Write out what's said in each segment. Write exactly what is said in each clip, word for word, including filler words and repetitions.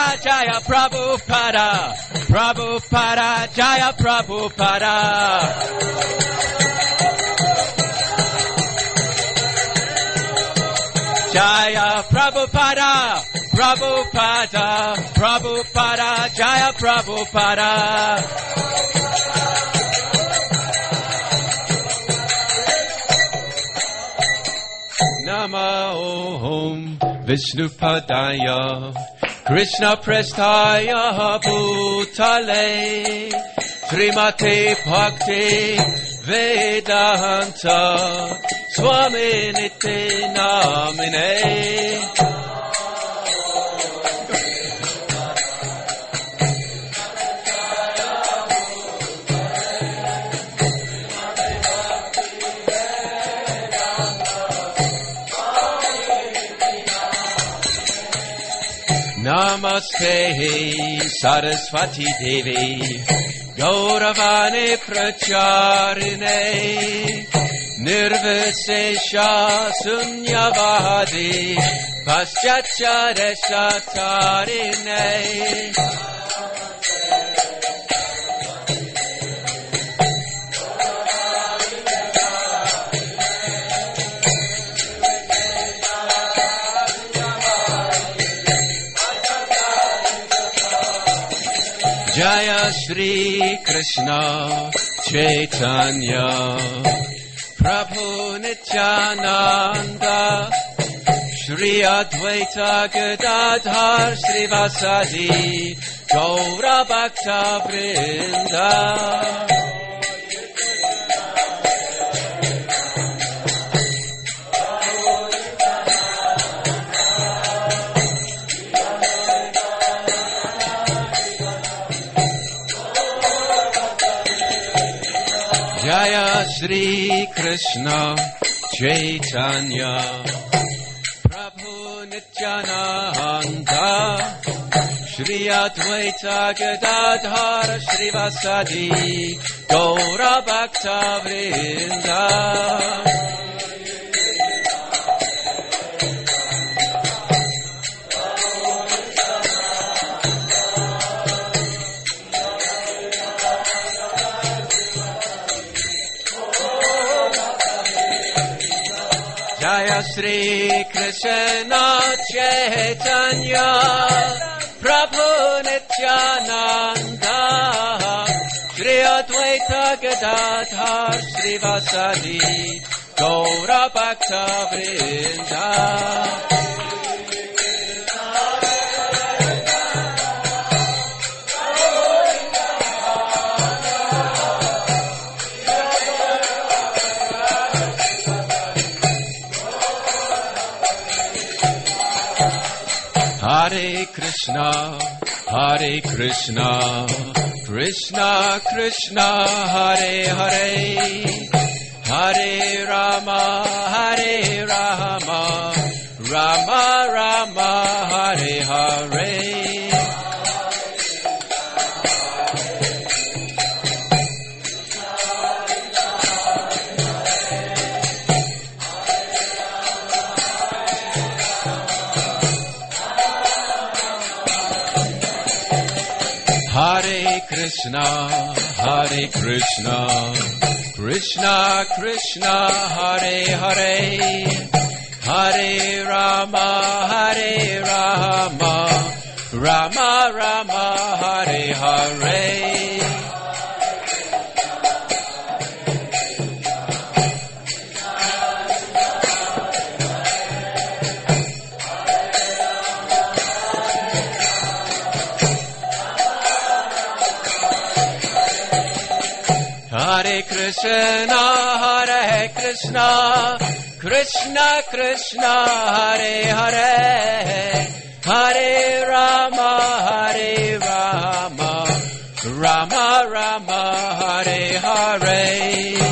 Jaya Prabhupada, Prabhupada, Jaya Prabhupada. Jaya Prabhupada, Prabhupada, Prabhupada, Jaya Prabhupada. Namo Vishnupadaya, Krishna Prestaya Bhutale, Srimate Bhakti Vedanta Swami Niti Namine. Namaste Saraswati Devi Gauravani Pracharine Nirvisesha Sunyavadi Paschachare Satarine. Jaya Shri Krishna Chaitanya Prabhu Nityananda Shri Advaita Gadadhar Srivasadi Gaura Bhakta Vrinda. Jaya Shri Krishna Chaitanya Prabhu Nityananda Shri Advaita Gadadhar Srivasadi Gaura Bhakta Vrinda. Jaya Shri Krishna Chaitanya Prabhu Nityananda Shri Advaita Gadadhar Srivasadi Gaura Bhakta Vrinda. Hare Krishna, Hare Krishna, Krishna Krishna, Hare Hare, Hare Rama, Hare Rama, Rama Rama, Hare Hare. Hare Krishna, Hare Krishna, Krishna Krishna, Hare Hare, Hare Rama, Hare Rama, Rama Rama, Hare Hare. Hare Krishna, Hare Krishna, Krishna Krishna, Hare Hare, Hare Rama, Hare Rama, Rama Rama, Hare Hare.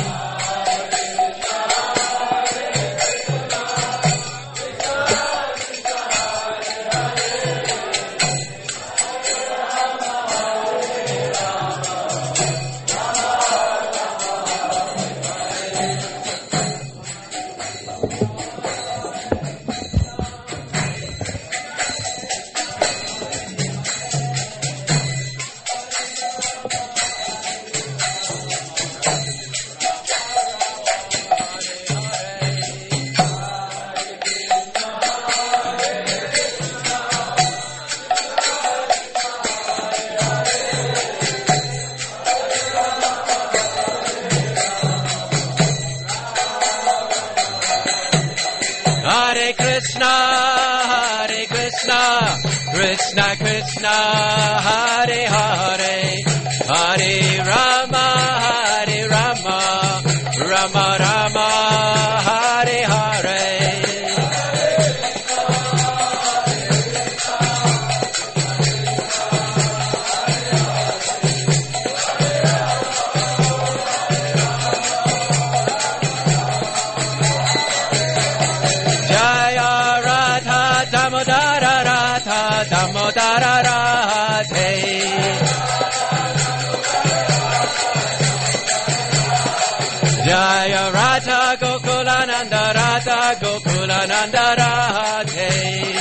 Krishna Krishna, Hare Hare, Hare Rama, Hare Rama, Rama Rama, Hare Hare. Damodara Radhe, Jaya Radha Gokulananda Radha Gokulananda Radhe,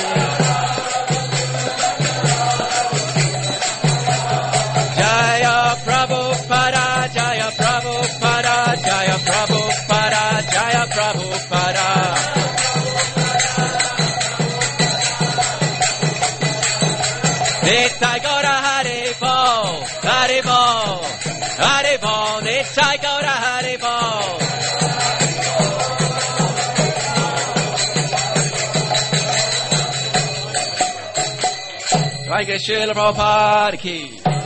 Jaya Prabhupada, Jaya Prabhupada, Jaya Prabhupada, Jaya Prabhupada. Nitai Gaura Haribo, Haribo, Haribo, Nitai Gaura Haribo. Jai Srila Prabhupada ki.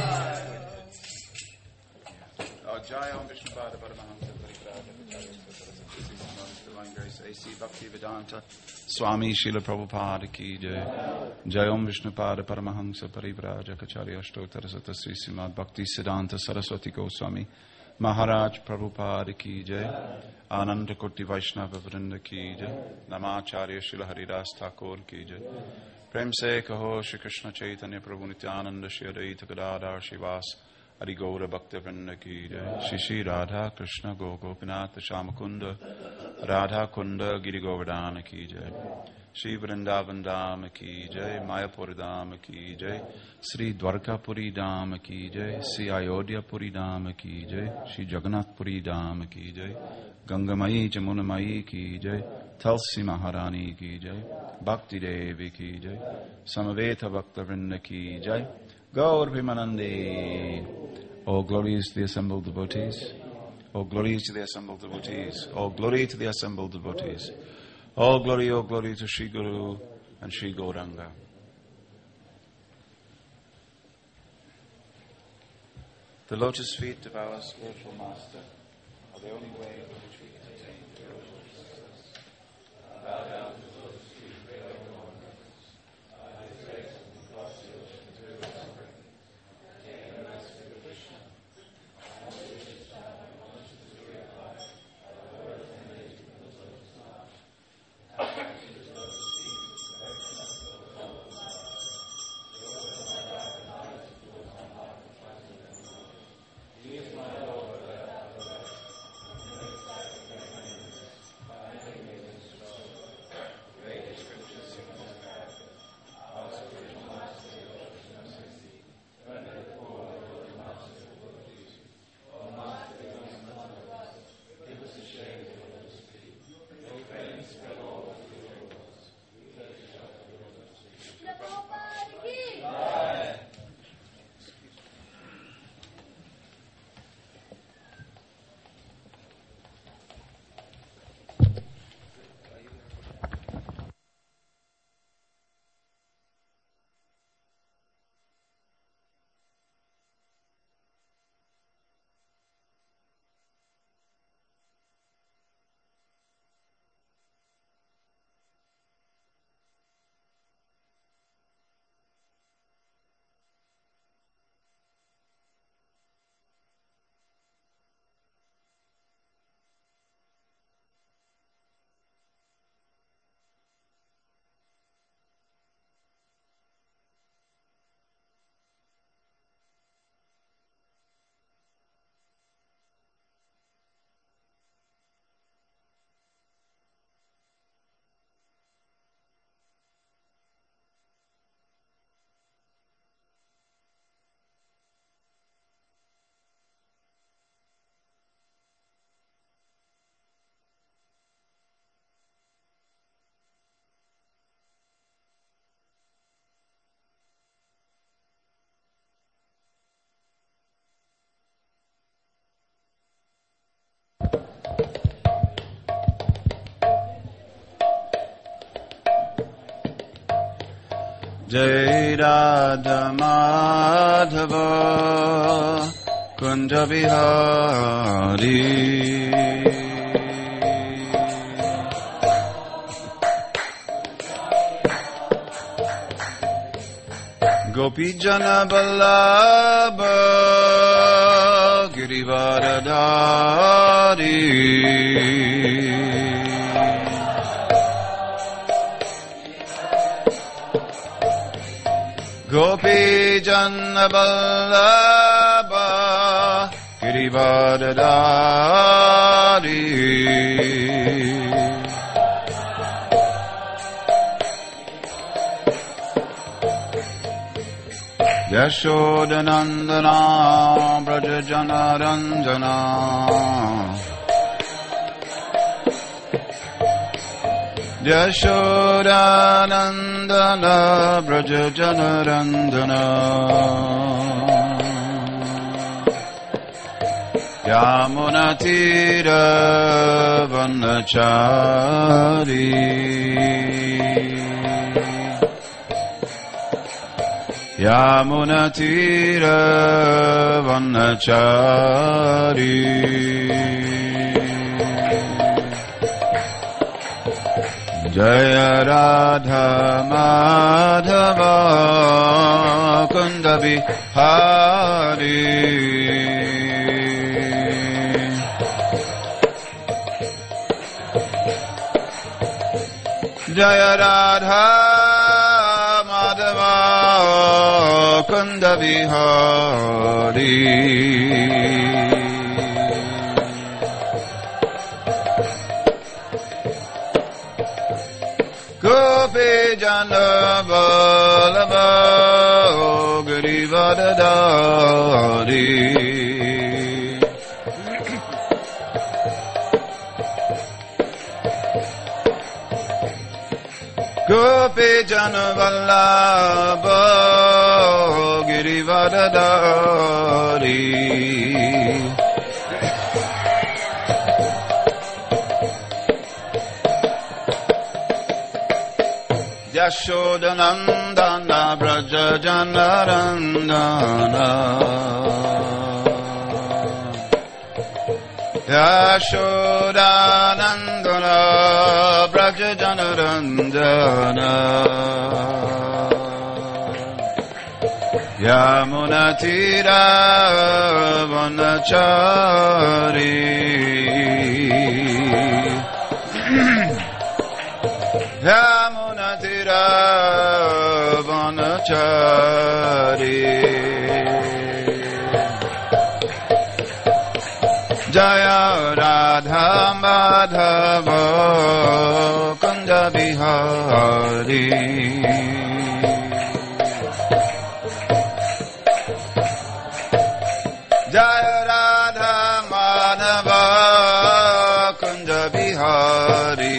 Jai Om Vishnu Pada Paramahamsa Parivrajaka Divine Grace A C Bhakti Vedanta Swami Srila Prabhupada ki jai. Jai Om Vishnu Pada Paramahamsa Parivrajaka Ashtottara Sata Sri Srimad Bhakti Siddhanta Saraswati Goswami Maharaj Prabhupada ki jai. Ananda Koti Vaishnava Vrinda ki jai. Namacharya Srila Haridas Thakur ki jai. Prem se kaho Shri Krishna Chaitanya Prabhu Nityananda Shri Advaita Gadadhar Shivas Adi Gaura Bhakta Vrinda ki jai. Shri Shri Radha Krishna Go Gopinath Shamakunda Radha Kunda Giri Govardhana ki jai. Shri Vrindavan Dham ki jai. Mayapur Dham ki jai. Shri Dwarkapuri Dham ki jai. Shri Ayodhya Puri Dham ki jai. Shri Jagannath Puri Dham ki jai. Gangamayi Jamunamayi ki jai. Tulsi Maharani ki jai. Bhakti Devi ki jai. Samaveta Bhakta Vrinda ki jai. Gaur Bhimanande. All glories to the assembled devotees. All glories to the assembled devotees. All glory to the assembled devotees. All glory, all glory to Sri Guru and Sri Gauranga. The lotus feet of our spiritual master are the only way in which we can attain spiritual success. Bow down to the lotus feet of our Lord. By his grace and across the ocean to his suffering. Attain the mastery of Krishna. And the wishes to have the knowledge of the tree of life. Our Lord emanating from his lotus flower. After his lotus feet, the direction of the lotus flower. The open my back and eyes towards my heart and tries to them. He is my Lord, I have the rest. Jai Radha Madhava Kunja Bihari Gopi Jana Vallabha Girivaradhari Gopi Jana Vallabha Girivaradhari Yashodanandana Brajajana Ranjana Yashodanandana Brajajana Ranjana Yamunatira Vanachari Yamunatira Vanachari Jaya Radha Madhava Kunda Bihari Jaya Radha Madhava Kunda Bihari Gopi Jana Vallabha Girivardhari Gopi Jana Vallabha Girivardhari Yashodanandana Brajajana Randana Yashodanandana Brajajana Randana Yamunatira Vanachari Yamunatira Vanachari Jaya Radha Madhava Kunda Bihari Jaya Radha Madhava Kunda Bihari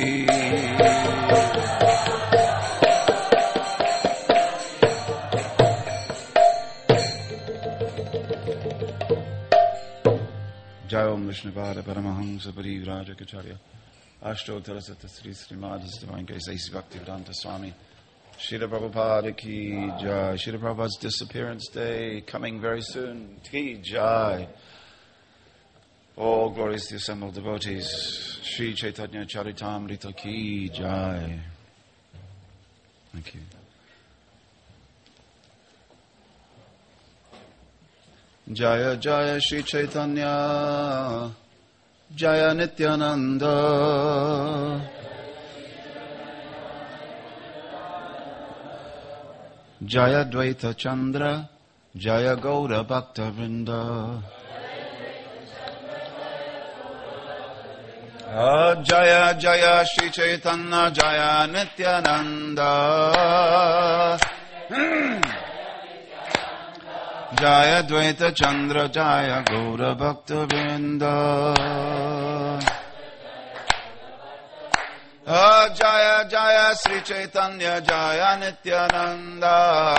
Jai Om Vishnupada Paramahamsa Parivraja Kacharya Ashtottara Satasri Srimad His Divine Grace A C Bhaktivedanta Swami Srila Prabhupada Ki Jai. Srila Prabhupada's disappearance day coming very soon. Ki Jai. All glories to the assembled devotees. Sri Chaitanya Charitamrita Ki Jai. Thank you. Jaya Jaya Sri Chaitanya Jaya Nityananda Jaya Dvaita Chandra Jaya Gaura Bhakta Vrinda uh, Jaya Jaya Sri Chaitanya Jaya Nityananda Jaya Dvaita Chandra Jaya Gaura Bhakta Vrinda uh, Jaya Jaya Sri Chaitanya Jaya Nityananda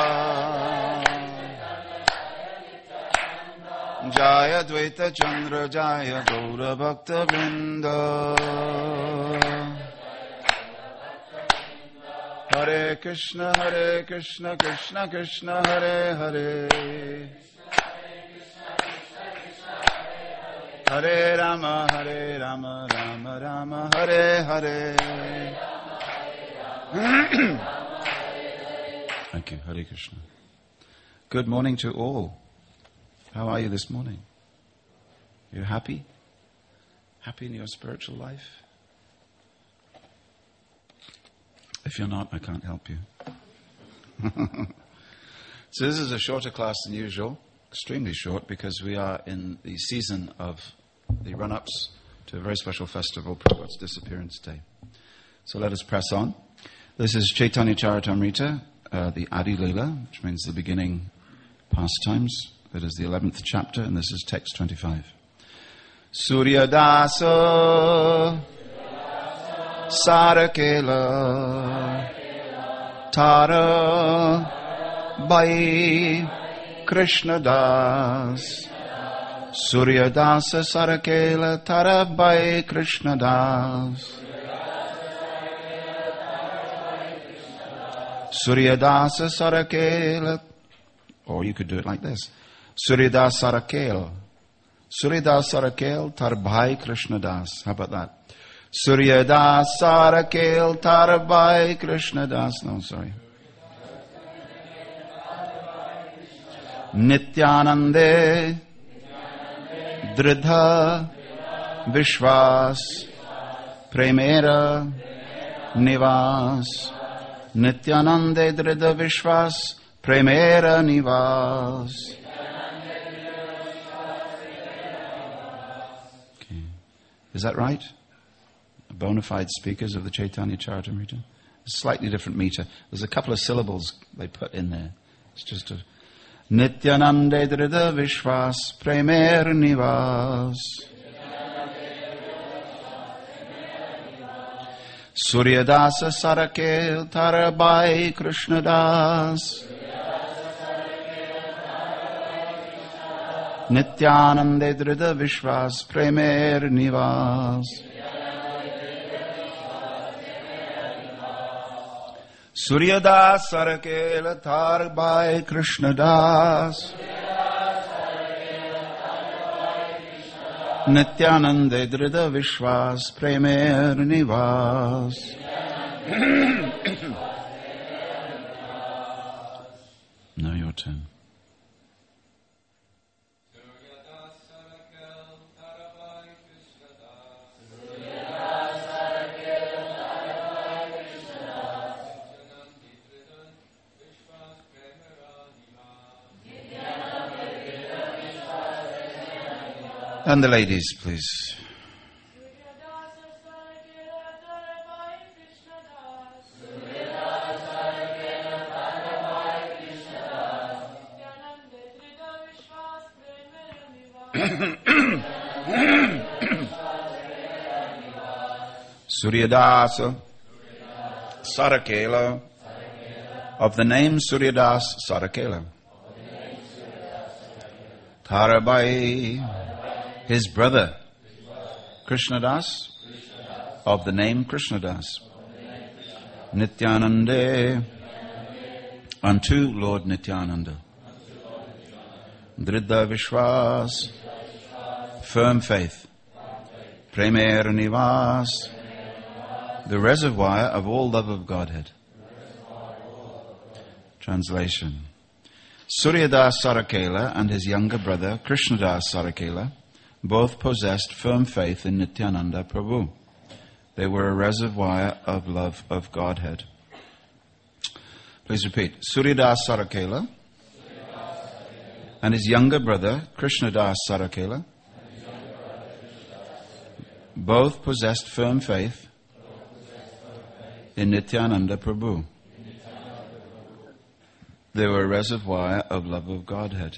Jaya Dvaita Chandra Jaya Gaura Bhakta Vrinda Hare Krishna, Hare Krishna, Krishna Krishna, Hare Hare. Hare Rama, Hare Rama, Rama Rama, Hare Hare. Thank you, Hare Krishna. Good morning to all. How are you this morning? You happy? Happy in your spiritual life? If you're not, I can't help you. So this is a shorter class than usual, extremely short, because we are in the season of the run-ups to a very special festival, Prabhupada's Disappearance Day. So let us press on. This is Chaitanya Charitamrita, uh, the Adi Leela, which means the beginning pastimes. That is the eleventh chapter, and this is text twenty-five. Surya Dasa Sarakela Tara Bai Krishna Das Surya Dasa Sarakela Tara Bai Krishna Das Surya Dasa Sarakela. Or you could do it like this. Surya Das Sarakel Surya Das Sarakel Tar Bhai Krishna Das. How about that? Surya Das Sarakel Tar Bhai Krishna Das. No, sorry. Nityanande Dridha Vishwas Premera Nivas Nityanande Dridha Vishwas Premera Nivas. Okay. Is that right? Bona fide speakers of the Chaitanya Charitamrita? A slightly different meter. There's a couple of syllables they put in there. It's just a Nityanande Dridha Vishwas Premer Nivas Suryadasa Sarakel Tarabai Krishna Das Nityanande Dridha Vishwas Premer Nivas Suryadas Sarakela Tarabai Krishna Das Nityanande Dridha Vishwas Premer Nivas. Now your turn. And the ladies, please. Suryadasa Sarakela, of the name Suryadas Sarakela. Tarabai, his brother, Krishnadas, of the name Krishnadas. Nityanande, unto Lord Nityananda. Dridha Vishwas, firm faith. Premer Nivas, the reservoir of all love of Godhead. Translation. Suryadas Sarakela and his younger brother, Krishnadas Sarakela, both possessed firm faith in Nityananda Prabhu. They were a reservoir of love of Godhead. Please repeat. Suryadas Sarakela and his younger brother, Krishnadas Sarakela, both possessed firm faith in Nityananda Prabhu. They were a reservoir of love of Godhead.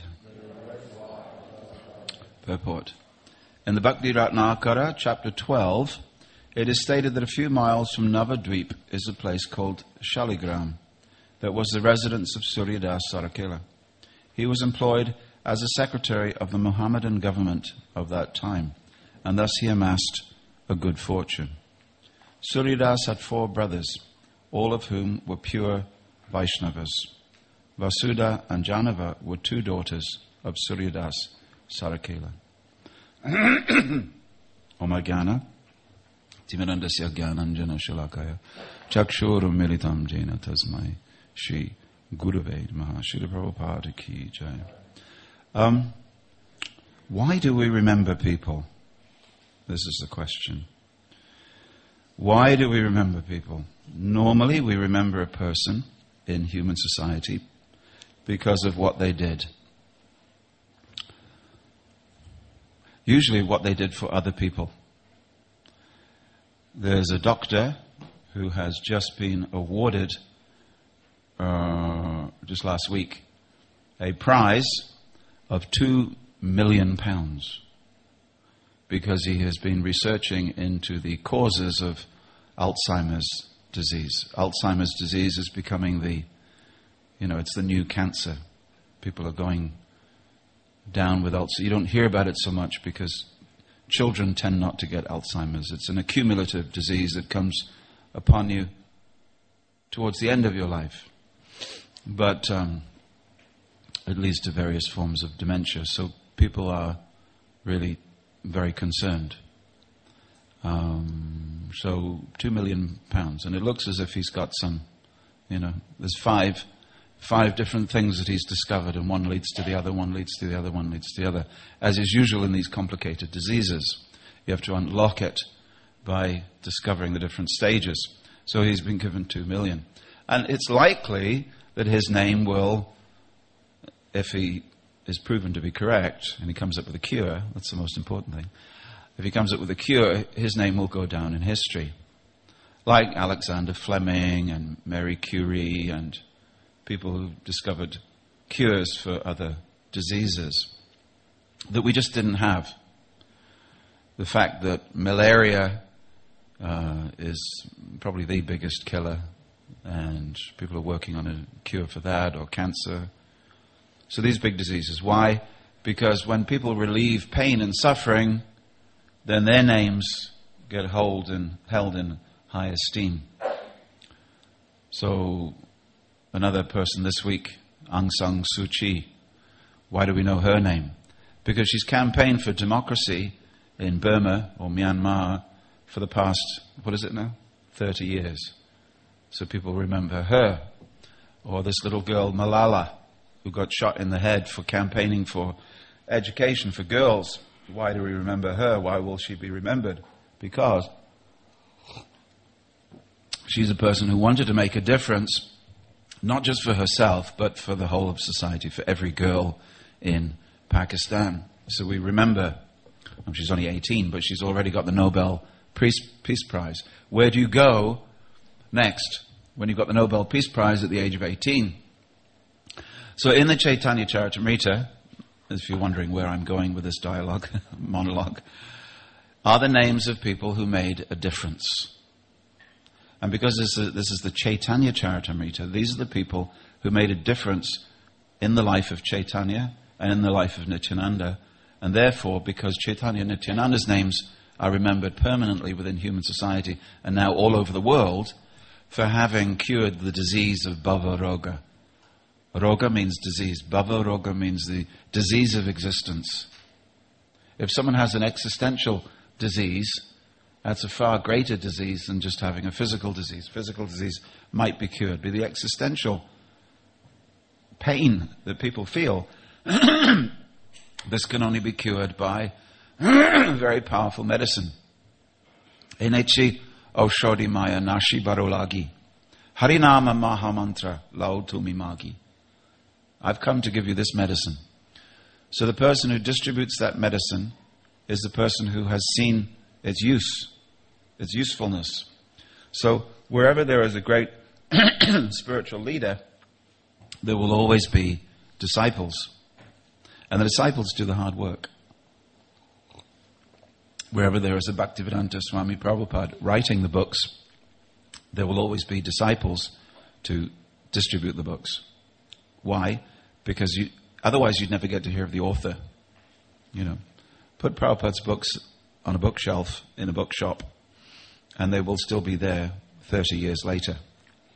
Purport. In the Bhakti Ratnakara, chapter twelve, it is stated that a few miles from Navadvip is a place called Shaligram that was the residence of Suryadas Sarakela. He was employed as a secretary of the Mohammedan government of that time, and thus he amassed a good fortune. Suryadas had four brothers. all of whom were pure Vaishnavas. Vasudha and Janava were two daughters of Suryadas Sarakela. Omagana, Timirandasya Gyananjana Shalakaya, Chakshurum Militam Jena Tasmai, Shri Gurave Namaha, Srila Prabhupada Ki Jai. Um, why do we remember people? This is the question. Why do we remember people? Normally we remember a person in human society because of what they did. Usually what they did for other people. There's a doctor who has just been awarded, uh, just last week, a prize of two million pounds because he has been researching into the causes of Alzheimer's disease. Alzheimer's disease is becoming the, you know, it's the new cancer. People are going down with Alzheimer's. You don't hear about it so much because children tend not to get Alzheimer's. It's an accumulative disease that comes upon you towards the end of your life. But um, it leads to various forms of dementia. So people are really very concerned. Um, so two million pounds. And it looks as if he's got some, you know, there's five Five different things that he's discovered, and one leads to the other, one leads to the other, one leads to the other. As is usual in these complicated diseases, you have to unlock it by discovering the different stages. So he's been given two million. And it's likely that his name will, if he is proven to be correct, and he comes up with a cure, that's the most important thing. If he comes up with a cure, his name will go down in history. Like Alexander Fleming and Marie Curie and people who discovered cures for other diseases that we just didn't have. The fact that malaria uh, is probably the biggest killer, and people are working on a cure for that, or cancer. So these big diseases. Why? Because when people relieve pain and suffering, then their names get hold in, held in high esteem. So another person this week, Aung San Suu Kyi. Why do we know her name? Because she's campaigned for democracy in Burma or Myanmar for the past, what is it now? thirty years. So people remember her. Or this little girl, Malala, who got shot in the head for campaigning for education for girls. Why do we remember her? Why will she be remembered? Because she's a person who wanted to make a difference, not just for herself, but for the whole of society, for every girl in Pakistan. So we remember, well, she's only eighteen, but she's already got the Nobel Peace, Peace Prize. Where do you go next when you've got the Nobel Peace Prize at the age of eighteen? So in the Chaitanya Charitamrita, if you're wondering where I'm going with this dialogue, monologue, are the names of people who made a difference. And because this is, this is the Chaitanya Charitamrita, these are the people who made a difference in the life of Chaitanya and in the life of Nityananda. And therefore, because Chaitanya and Nityananda's names are remembered permanently within human society and now all over the world for having cured the disease of Bhava Roga. Roga means disease. Bhava Roga means the disease of existence. If someone has an existential disease, that's a far greater disease than just having a physical disease. Physical disease might be cured, but the existential pain that people feel, this can only be cured by very powerful medicine. Enechi Aushodi Maya Nashi Barolagi. Harinama Mahamantra Lautumi Magi. I've come to give you this medicine. So the person who distributes that medicine is the person who has seen its use, its usefulness. So wherever there is a great spiritual leader, there will always be disciples. And the disciples do the hard work. Wherever there is a Bhaktivedanta Swami Prabhupada writing the books, there will always be disciples to distribute the books. Why? Because you, otherwise you'd never get to hear of the author. You know, put Prabhupada's books on a bookshelf in a bookshop, and they will still be there thirty years later.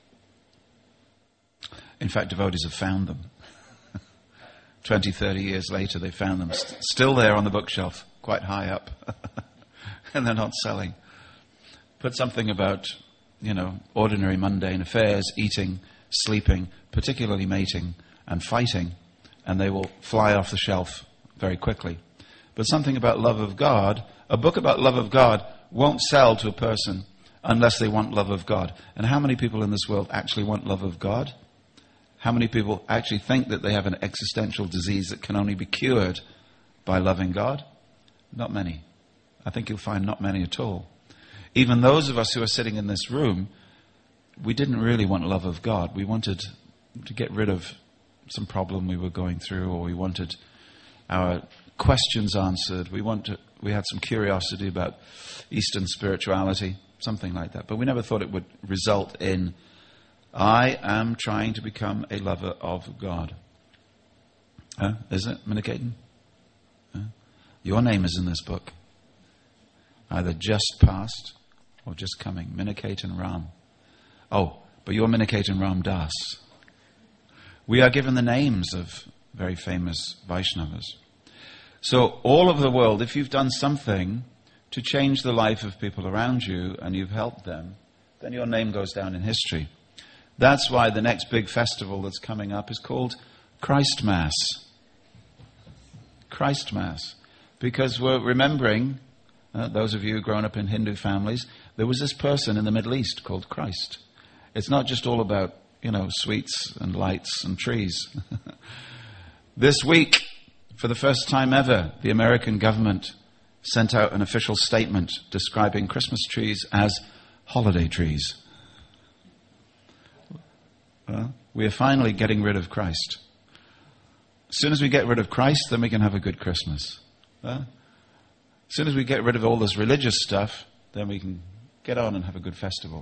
In fact, devotees have found them. twenty, thirty years later, they found them st- still there on the bookshelf, quite high up. And they're not selling. Put something about, you know, ordinary mundane affairs, eating, sleeping, particularly mating and fighting, and they will fly off the shelf very quickly. But something about love of God, a book about love of God won't sell to a person unless they want love of God. And how many people in this world actually want love of God? How many people actually think that they have an existential disease that can only be cured by loving God? Not many. I think you'll find not many at all. Even those of us who are sitting in this room, we didn't really want love of God. We wanted to get rid of some problem we were going through, or we wanted our questions answered. We want to, we had some curiosity about Eastern spirituality, something like that. But we never thought it would result in, I am trying to become a lover of God. Huh? Is it, Minikaten? Huh? Your name is in this book. Either just past or just coming. Minikaten Ram. Oh, but you're Minikaten Ram Das. We are given the names of very famous Vaishnavas. So all over the world, if you've done something to change the life of people around you and you've helped them, then your name goes down in history. That's why the next big festival that's coming up is called Christ Mass. Christ Mass. Because we're remembering, uh, those of you who've grown up in Hindu families, there was this person in the Middle East called Christ. It's not just all about, you know, sweets and lights and trees. This week, for the first time ever, the American government sent out an official statement describing Christmas trees as holiday trees. Well, we are finally getting rid of Christ. As soon as we get rid of Christ, then we can have a good Christmas. Well, as soon as we get rid of all this religious stuff, then we can get on and have a good festival.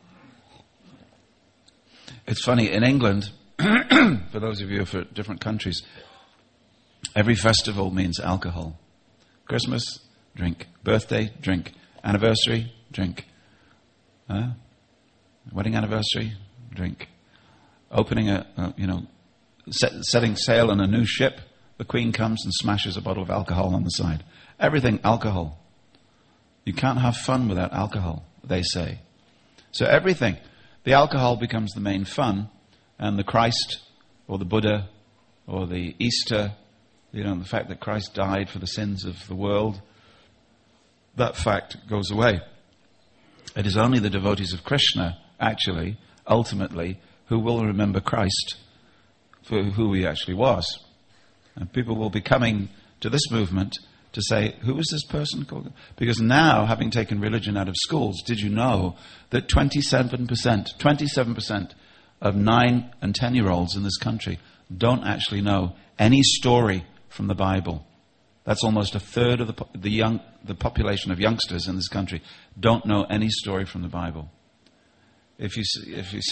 It's funny, in England, for those of you from different countries, every festival means alcohol. Christmas, drink. Birthday, drink. Anniversary, drink. Uh, wedding anniversary, drink. Opening a, a you know, set, setting sail on a new ship, the Queen comes and smashes a bottle of alcohol on the side. Everything alcohol. You can't have fun without alcohol, they say. So everything. The alcohol becomes the main fun, and the Christ, or the Buddha, or the Easter, you know, the fact that Christ died for the sins of the world, that fact goes away. It is only the devotees of Krishna, actually, ultimately, who will remember Christ for who he actually was. And people will be coming to this movement to say, who was this person called? Because now, having taken religion out of schools, did you know that twenty-seven percent, twenty-seven percent of nine and ten-year-olds in this country don't actually know any story from the Bible? That's almost a third of the the young the population of youngsters in this country don't know any story from the Bible. If you if you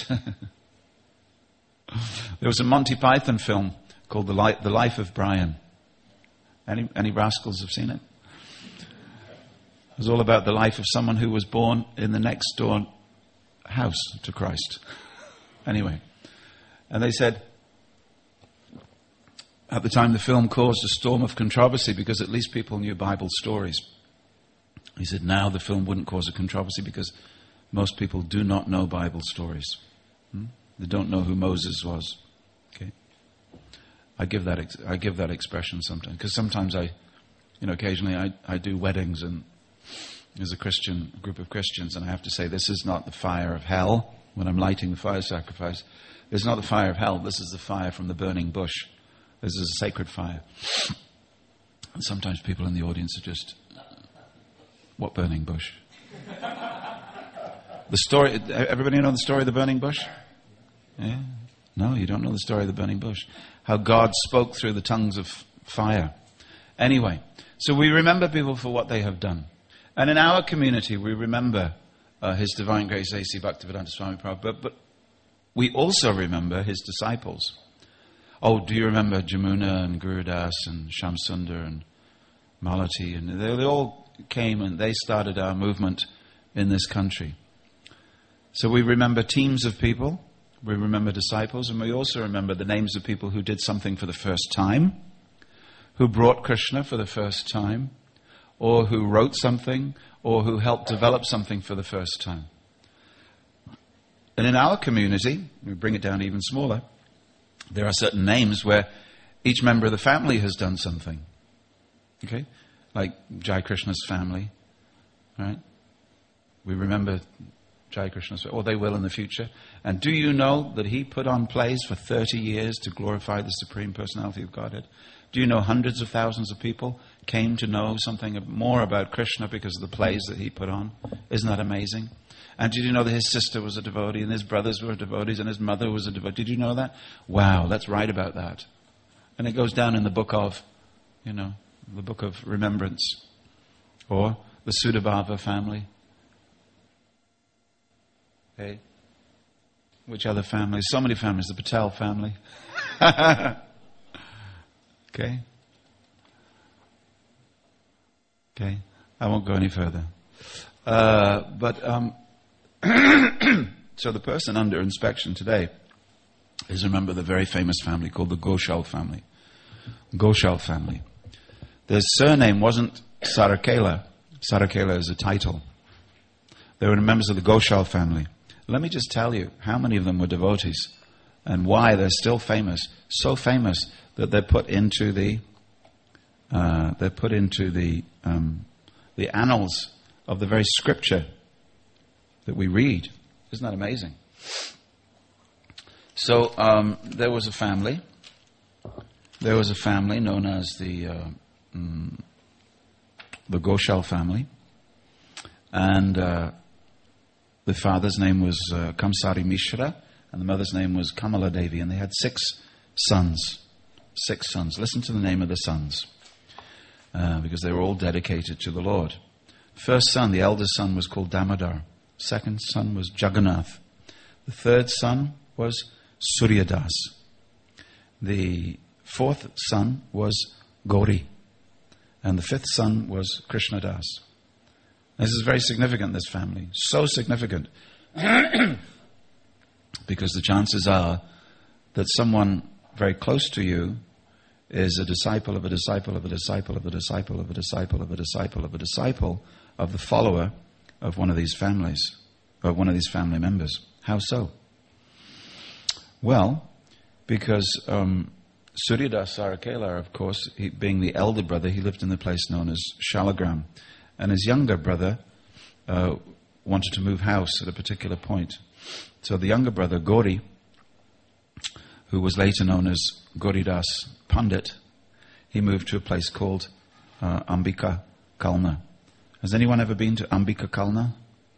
there was a Monty Python film called The Life, the Life of Brian. Any any rascals have seen it? It was all about the life of someone who was born in the next door house to Christ. Anyway, and they said, at the time the film caused a storm of controversy because at least people knew Bible stories. He said now the film wouldn't cause a controversy because most people do not know Bible stories. Hmm? They don't know who Moses was. Okay, I give that ex- I give that expression sometimes because sometimes I, you know, occasionally I, I do weddings and there's a Christian a group of Christians and I have to say this is not the fire of hell when I'm lighting the fire sacrifice. This is not the fire of hell. This is the fire from the burning bush. This is a sacred fire. And sometimes people in the audience are just, what burning bush? The story, everybody know the story of the burning bush? Yeah? No, you don't know the story of the burning bush. How God spoke through the tongues of fire. Anyway, so we remember people for what they have done. And in our community, we remember uh, His Divine Grace A C Bhaktivedanta Swami Prabhupada, but, but we also remember His disciples. Oh, do you remember Jamuna and Gurudas and Shamsundar and Malati? And they, they all came and they started our movement in this country. So we remember teams of people. We remember disciples, and we also remember the names of people who did something for the first time, who brought Krishna for the first time, or who wrote something, or who helped develop something for the first time. And in our community, we bring it down even smaller, there are certain names where each member of the family has done something. Okay? Like Jai Krishna's family, right? We remember Jai Krishna's, or they will in the future. And do you know that he put on plays for thirty years to glorify the Supreme Personality of Godhead? Do you know hundreds of thousands of people came to know something more about Krishna because of the plays that he put on? Isn't that amazing? And did you know that his sister was a devotee, and his brothers were devotees, and his mother was a devotee? Did you know that? Wow, let's write about that. And it goes down in the book of, you know, the book of remembrance. Or the Sudabhava family. Okay. Which other families? So many families. The Patel family. Okay. Okay. I won't go any further. Uh, but, um, so the person under inspection today is, remember, the very famous family called the Ghoshal family. Ghoshal family. Their surname wasn't Sarakela. Sarakela is a title. They were members of the Ghoshal family. Let me just tell you how many of them were devotees and why they're still famous. So famous that they're put into the uh, they're put into the um, the annals of the very scripture that we read. Isn't that amazing? So um, there was a family. There was a family known as the uh, mm, the Ghoshal family, and uh, the father's name was uh, Kamsari Mishra, and the mother's name was Kamala Devi, and they had six sons. Six sons. Listen to the name of the sons, uh, because they were all dedicated to the Lord. First son, the eldest son, was called Damodar. Second son was Jagannath. The third son was Suryadas. The fourth son was Gauri. And the fifth son was Krishnadas. This is very significant, this family. So significant. Because the chances are that someone very close to you is a disciple of a disciple of a disciple of a disciple of a disciple of a disciple of a disciple of the follower of one of these families, or one of these family members. How so? Well, because um, Suryadas Sarakela, of course, he, being the elder brother, he lived in the place known as Shalagram. And his younger brother uh, wanted to move house at a particular point. So the younger brother, Gauri, who was later known as Gauridas Pandit, he moved to a place called uh, Ambika Kalna. Has anyone ever been to Ambika Kalna?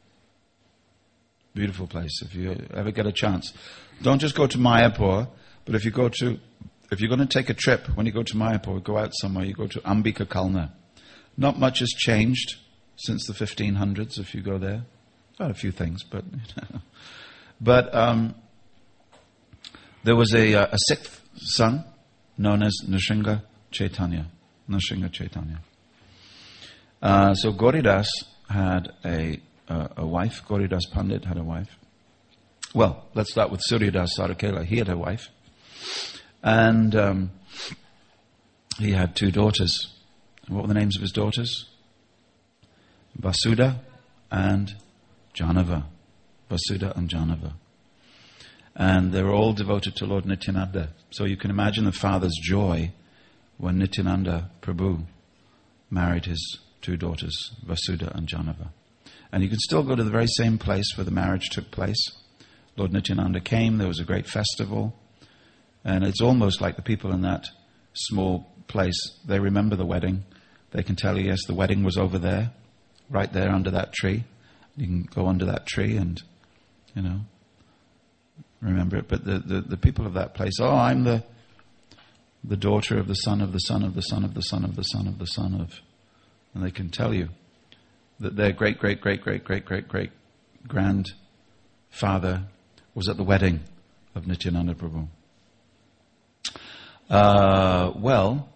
Beautiful place. If you ever get a chance, don't just go to Mayapur, but if you go to, if you're going to take a trip, when you go to Mayapur, go out somewhere, you go to Ambika Kalna. Not much has changed since the fifteen hundreds. If you go there, not a few things, but but um, there was a, uh, a sixth son known as Nrsinga Chaitanya. Nrsinga Chaitanya. Uh, so Gauridas had a uh, a wife. Gauridas Pandit had a wife. Well, let's start with Suryadas Sarakela. He had a wife, and um, he had two daughters. What were the names of his daughters? Vasudha and Janava. Vasudha and Janava. And they were all devoted to Lord Nityananda. So you can imagine the father's joy when Nityananda Prabhu married his two daughters, Vasudha and Janava. And you can still go to the very same place where the marriage took place. Lord Nityananda came, there was a great festival. And it's almost like the people in that small place, they remember the wedding. They can tell you, yes, the wedding was over there, right there under that tree. You can go under that tree and, you know, remember it. But the, the, the people of that place, oh, I'm the the daughter of the son of the son of the son of the son of the son of the son of. And they can tell you that their great, great, great, great, great, great, great grandfather was at the wedding of Nityananda Prabhu. Uh, well,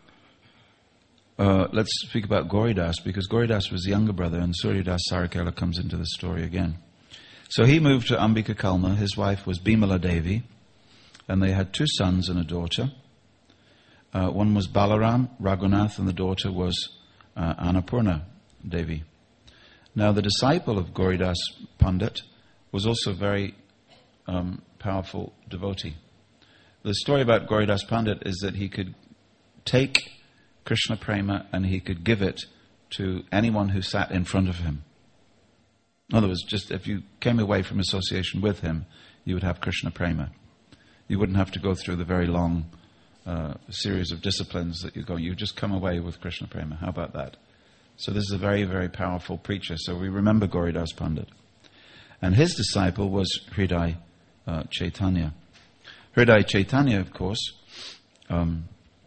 Uh, let's speak about Gauridas, because Gauridas was the younger brother, and Suryadas Sarakela comes into the story again. So he moved to Ambika Kalna. His wife was Bimala Devi, and they had two sons and a daughter. Uh, one was Balaram Raghunath, and the daughter was uh, Annapurna Devi. Now, the disciple of Gauridas Pandit was also a very um, powerful devotee. The story about Gauridas Pandit is that he could take Krishna Prema and he could give it to anyone who sat in front of him. In other words, just if you came away from association with him, you would have Krishna Prema. You wouldn't have to go through the very long uh, series of disciplines that you go. You just come away with Krishna Prema. How about that? So this is a very, very powerful preacher. So we remember Gauridas Pandit. And his disciple was Hriday uh, Chaitanya. Hriday Chaitanya, of course, um,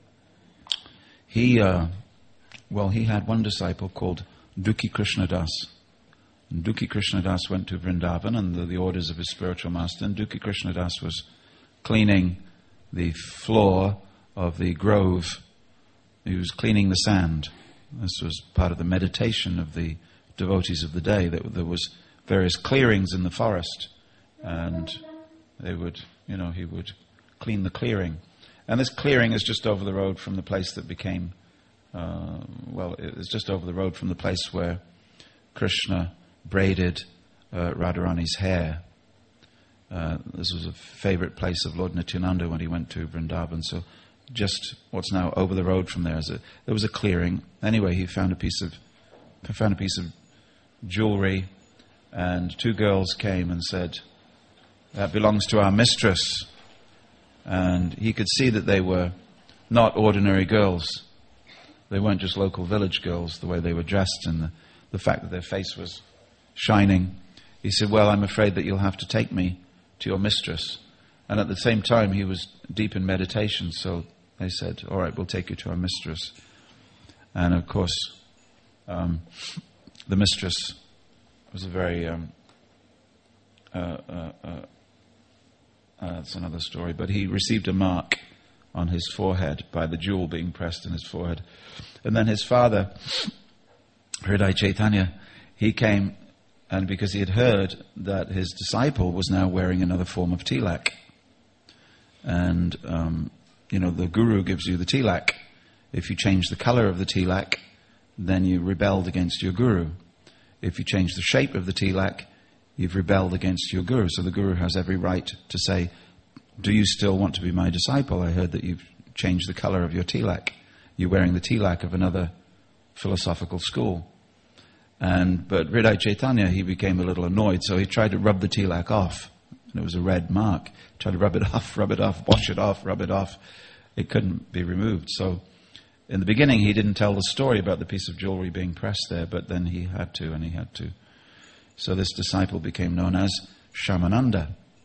he, uh, well, he had one disciple called Dukhi Krishnadas. And Dukhi Krishnadas went to Vrindavan under the orders of his spiritual master, and Dukhi Krishnadas was cleaning the floor of the grove. He was cleaning the sand. This was part of the meditation of the devotees of the day. That there was various clearings in the forest, and they would, you know, he would clean the clearing. And this clearing is just over the road from the place that became, uh, well, it's just over the road from the place where Krishna braided uh, Radharani's hair. Uh, this was a favorite place of Lord Nityananda when he went to Vrindavan. So just what's now over the road from there is a, there was a clearing. Anyway, he found a piece of found a piece of jewelry, and two girls came and said, "That belongs to our mistress." And he could see that they were not ordinary girls. They weren't just local village girls, the way they were dressed and the, the fact that their face was shining. He said, "Well, I'm afraid that you'll have to take me to your mistress." And at the same time, he was deep in meditation, so they said, "All right, we'll take you to our mistress." And of course, um, the mistress was a very, um, uh, uh, uh, uh, that's another story, but he received a mark on his forehead by the jewel being pressed in his forehead. And then his father, Hriday Chaitanya, he came, and because he had heard that his disciple was now wearing another form of tilak. And, um, you know, the guru gives you the tilak. If you change the color of the tilak, then you rebelled against your guru. If you change the shape of the tilak, you've rebelled against your guru. So the guru has every right to say, "Do you still want to be my disciple? I heard that you've changed the color of your tilak. You're wearing the tilak of another philosophical school." And but Hriday Chaitanya, he became a little annoyed, so he tried to rub the tilak off. And it was a red mark. He tried to rub it off, rub it off, wash it off, rub it off. It couldn't be removed. So in the beginning, he didn't tell the story about the piece of jewelry being pressed there, but then he had to, and he had to. So this disciple became known as Shyamananda.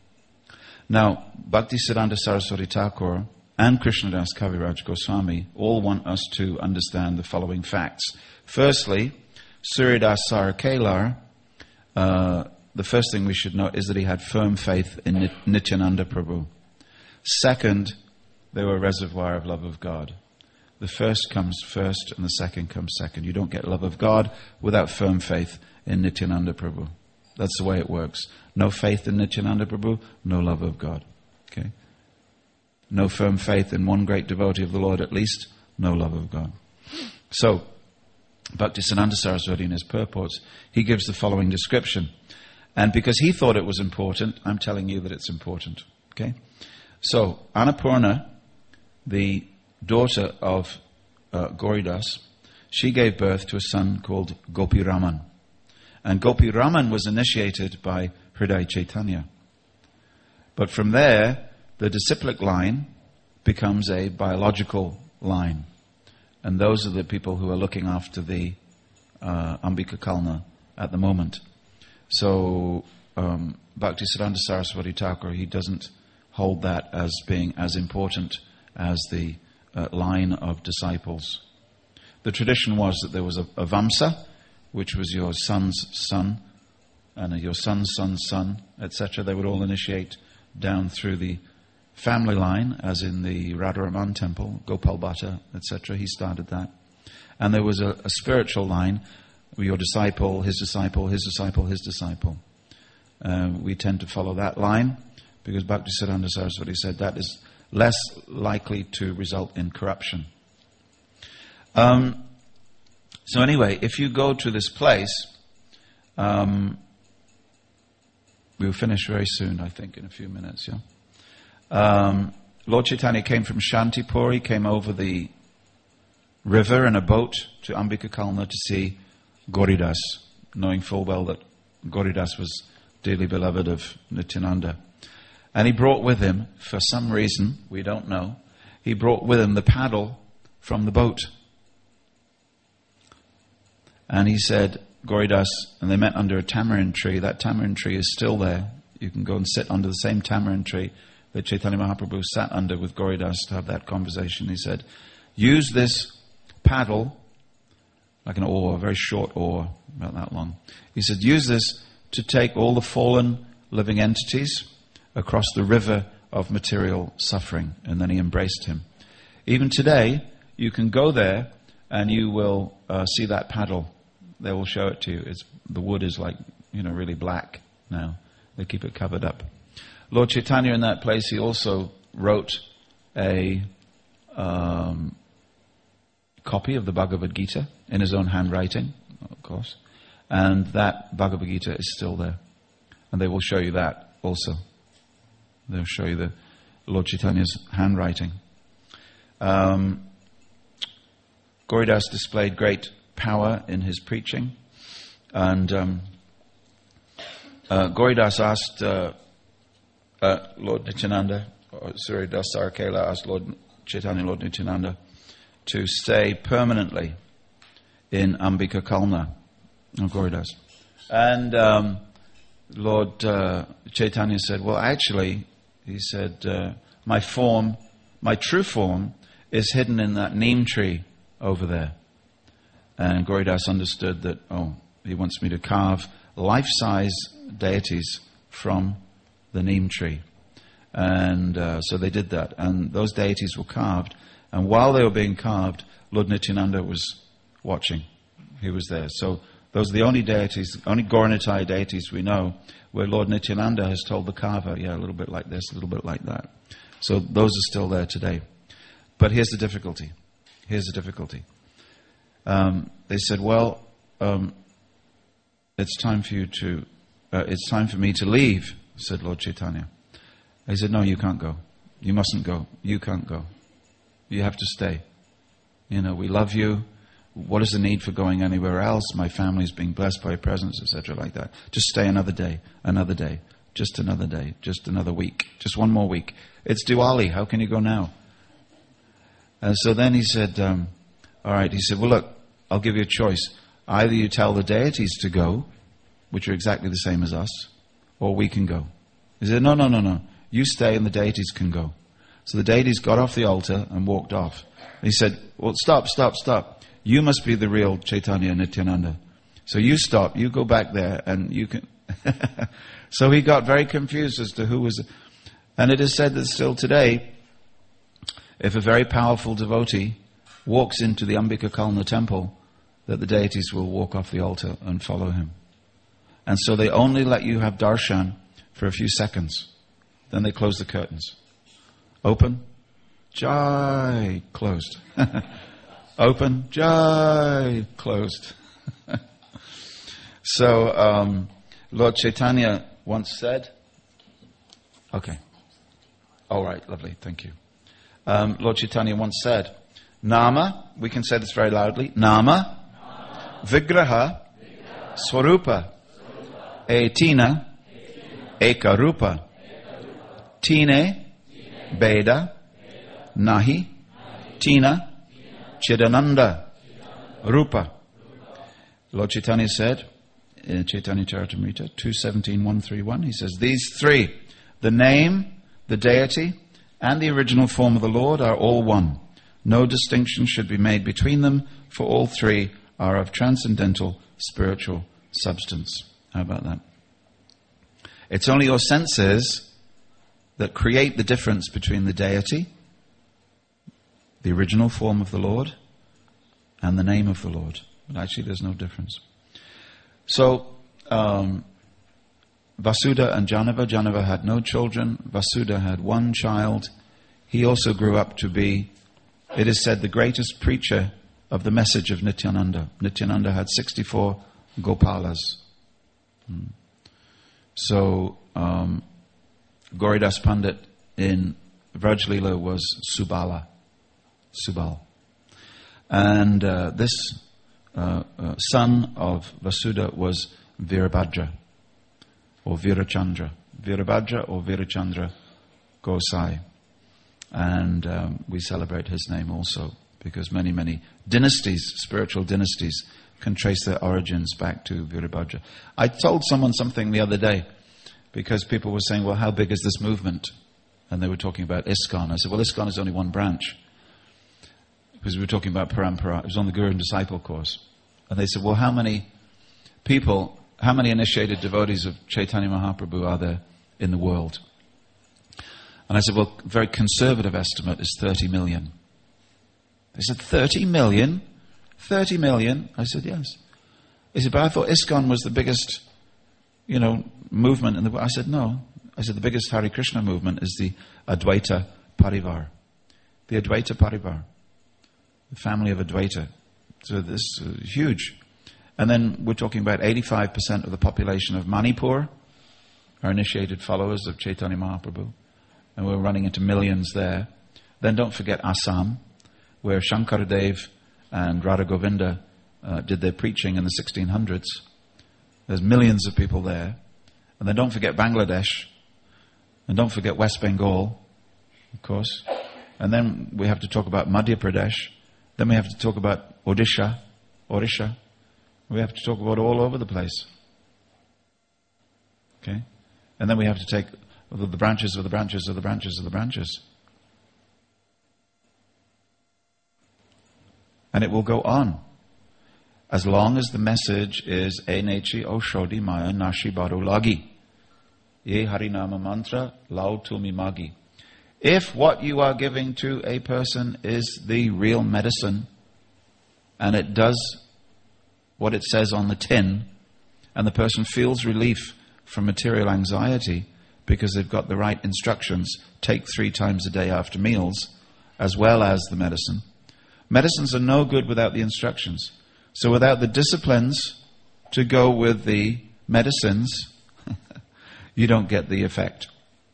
Now, Bhaktisiddhanta Saraswati Thakur and Krishnadas Kaviraj Goswami all want us to understand the following facts. Firstly, Suryadas Sarkelar, uh, the first thing we should know is that he had firm faith in Nityananda Prabhu. Second, they were a reservoir of love of God. The first comes first and the second comes second. You don't get love of God without firm faith in Nityananda Prabhu. That's the way it works. No faith in Nityananda Prabhu, no love of God. Okay? No firm faith in one great devotee of the Lord, at least, no love of God. So, Bhaktisiddhanta Saraswati in his purports, he gives the following description. And because he thought it was important, I'm telling you that it's important. Okay? So, Annapurna, the daughter of uh, Gauridas, she gave birth to a son called Gopi Raman. And Gopi Raman was initiated by Hriday Chaitanya. But from there, the disciplic line becomes a biological line. And those are the people who are looking after the uh, Ambika Kalna at the moment. So, um, Bhaktisiddhanta Saraswati Thakur, he doesn't hold that as being as important as the uh, line of disciples. The tradition was that there was a, a Vamsa, which was your son's son, and your son's son's son, et cetera. They would all initiate down through the family line, as in the Radharaman temple, Gopal Bhatta, et cetera. He started that. And there was a, a spiritual line, your disciple, his disciple, his disciple, his disciple. Uh, we tend to follow that line because Bhaktisiddhanta Saraswati said that is less likely to result in corruption. Um, so anyway, if you go to this place, um, we'll finish very soon, I think, in a few minutes, yeah? Um, Lord Chaitanya came from Shantipur. He came over the river in a boat to Ambika Kalna to see Gauridas, knowing full well that Gauridas was dearly beloved of Nityananda. And he brought with him, for some reason, we don't know, he brought with him the paddle from the boat. And he said, Gauridas, and they met under a tamarind tree. That tamarind tree is still there. You can go and sit under the same tamarind tree that Chaitanya Mahaprabhu sat under with Gauridas to have that conversation. He said, use this paddle, like an oar, a very short oar, about that long. He said, use this to take all the fallen living entities across the river of material suffering. And then he embraced him. Even today, you can go there and you will uh, see that paddle. They will show it to you. It's, the wood is like, you know, really black now. They keep it covered up. Lord Chaitanya in that place, he also wrote a um, copy of the Bhagavad Gita in his own handwriting, of course. And that Bhagavad Gita is still there. And they will show you that also. They'll show you the Lord Chaitanya's handwriting. Um, Gauridas displayed great power in his preaching. And um, uh, Gauridas asked uh, uh, Lord Nityananda, or sorry, Das Sarakela asked Lord Chaitanya, Lord Nityananda, to stay permanently in Ambika Kalna of Gauridas. And um, Lord uh, Chaitanya said, well, actually, he said, uh, my form, my true form is hidden in that neem tree over there. And Gauridas understood that, oh, he wants me to carve life-size deities from the neem tree. And uh, so they did that. And those deities were carved. And while they were being carved, Lord Nityananda was watching. He was there. So those are the only deities, only Gauranitai deities we know, where Lord Nityananda has told the carver, yeah, a little bit like this, a little bit like that. So those are still there today. But here's the difficulty. Here's the difficulty. Um, they said, well, um, it's time for you to, uh, it's time for me to leave, said Lord Chaitanya. He said, no, you can't go. You mustn't go. You can't go. You have to stay. You know, we love you. What is the need for going anywhere else? My family's being blessed by your presence, et cetera, like that. Just stay another day, another day, just another day, just another week, just one more week. It's Diwali. How can you go now? And so then he said, um, all right. He said, well, look, I'll give you a choice. Either you tell the deities to go, which are exactly the same as us, or we can go. He said, no, no, no, no. You stay and the deities can go. So the deities got off the altar and walked off. He said, well, stop, stop, stop. You must be the real Chaitanya Nityananda. So you stop, you go back there, and you can... So he got very confused as to who was... And it is said that still today, if a very powerful devotee walks into the Ambika Kalna temple, that the deities will walk off the altar and follow him. And so they only let you have darshan for a few seconds. Then they close the curtains. Open, Jai, closed. Open, Jai, closed. So, um, Lord Chaitanya once said, okay, all right, lovely, thank you. Um, Lord Chaitanya once said, Nama, we can say this very loudly, Nama, Nama. Vigraha, Vigraha, Swarupa, Swarupa. Etina, Eka Rupa, Tine, Beda, Nahi, Tina, Chidananda, Rupa. Lord Chaitanya said, in Chaitanya Charitamrita two seventeen one thirty-one, he says, these three, the name, the deity, and the original form of the Lord are all one. No distinction should be made between them, for all three are of transcendental spiritual substance. How about that? It's only your senses that create the difference between the deity, the original form of the Lord, and the name of the Lord. But actually there's no difference. So, um, Vasudha and Janava. Janava had no children. Vasudha had one child. He also grew up to be, it is said, the greatest preacher of the message of Nityananda. Nityananda had sixty-four Gopalas. Hmm. So, um, Gauridas Pandit in Vraj Leela was Subala. Subal. And uh, this uh, uh, son of Vasudha was Virabhadra, or Virachandra. Virabhadra or Virachandra Gosai. And um, we celebrate his name also, because many, many dynasties, spiritual dynasties, can trace their origins back to Virabhadra. I told someone something the other day, because people were saying, well, how big is this movement? And they were talking about ISKCON. I said, well, ISKCON is only one branch. Because we were talking about Parampara. It was on the Guru and Disciple course. And they said, well, how many people, how many initiated devotees of Chaitanya Mahaprabhu are there in the world? And I said, well, a very conservative estimate is thirty million. They said, thirty million? thirty million? I said, yes. They said, but I thought ISKCON was the biggest, you know, movement in the world. I said, no. I said, the biggest Hare Krishna movement is the Advaita Parivar. The Advaita Parivar. The family of Advaita. So this is huge. And then we're talking about eighty-five percent of the population of Manipur are initiated followers of Chaitanya Mahaprabhu. And we're running into millions there. Then don't forget Assam, where Shankaradev and Radha Govinda uh, did their preaching in the sixteen hundreds. There's millions of people there. And then don't forget Bangladesh. And don't forget West Bengal, of course. And then we have to talk about Madhya Pradesh. Then we have to talk about Odisha, Odisha. We have to talk about all over the place. Okay? And then we have to take the branches of the branches of the branches of the branches. And it will go on. As long as the message is E Nechi Oshodi Maya Nashi Baru Lagi. Ye Harinama Mantra Lau Tumi Magi. If what you are giving to a person is the real medicine, and it does what it says on the tin, and the person feels relief from material anxiety because they've got the right instructions, take three times a day after meals, as well as the medicine. Medicines are no good without the instructions. So without the disciplines to go with the medicines, you don't get the effect.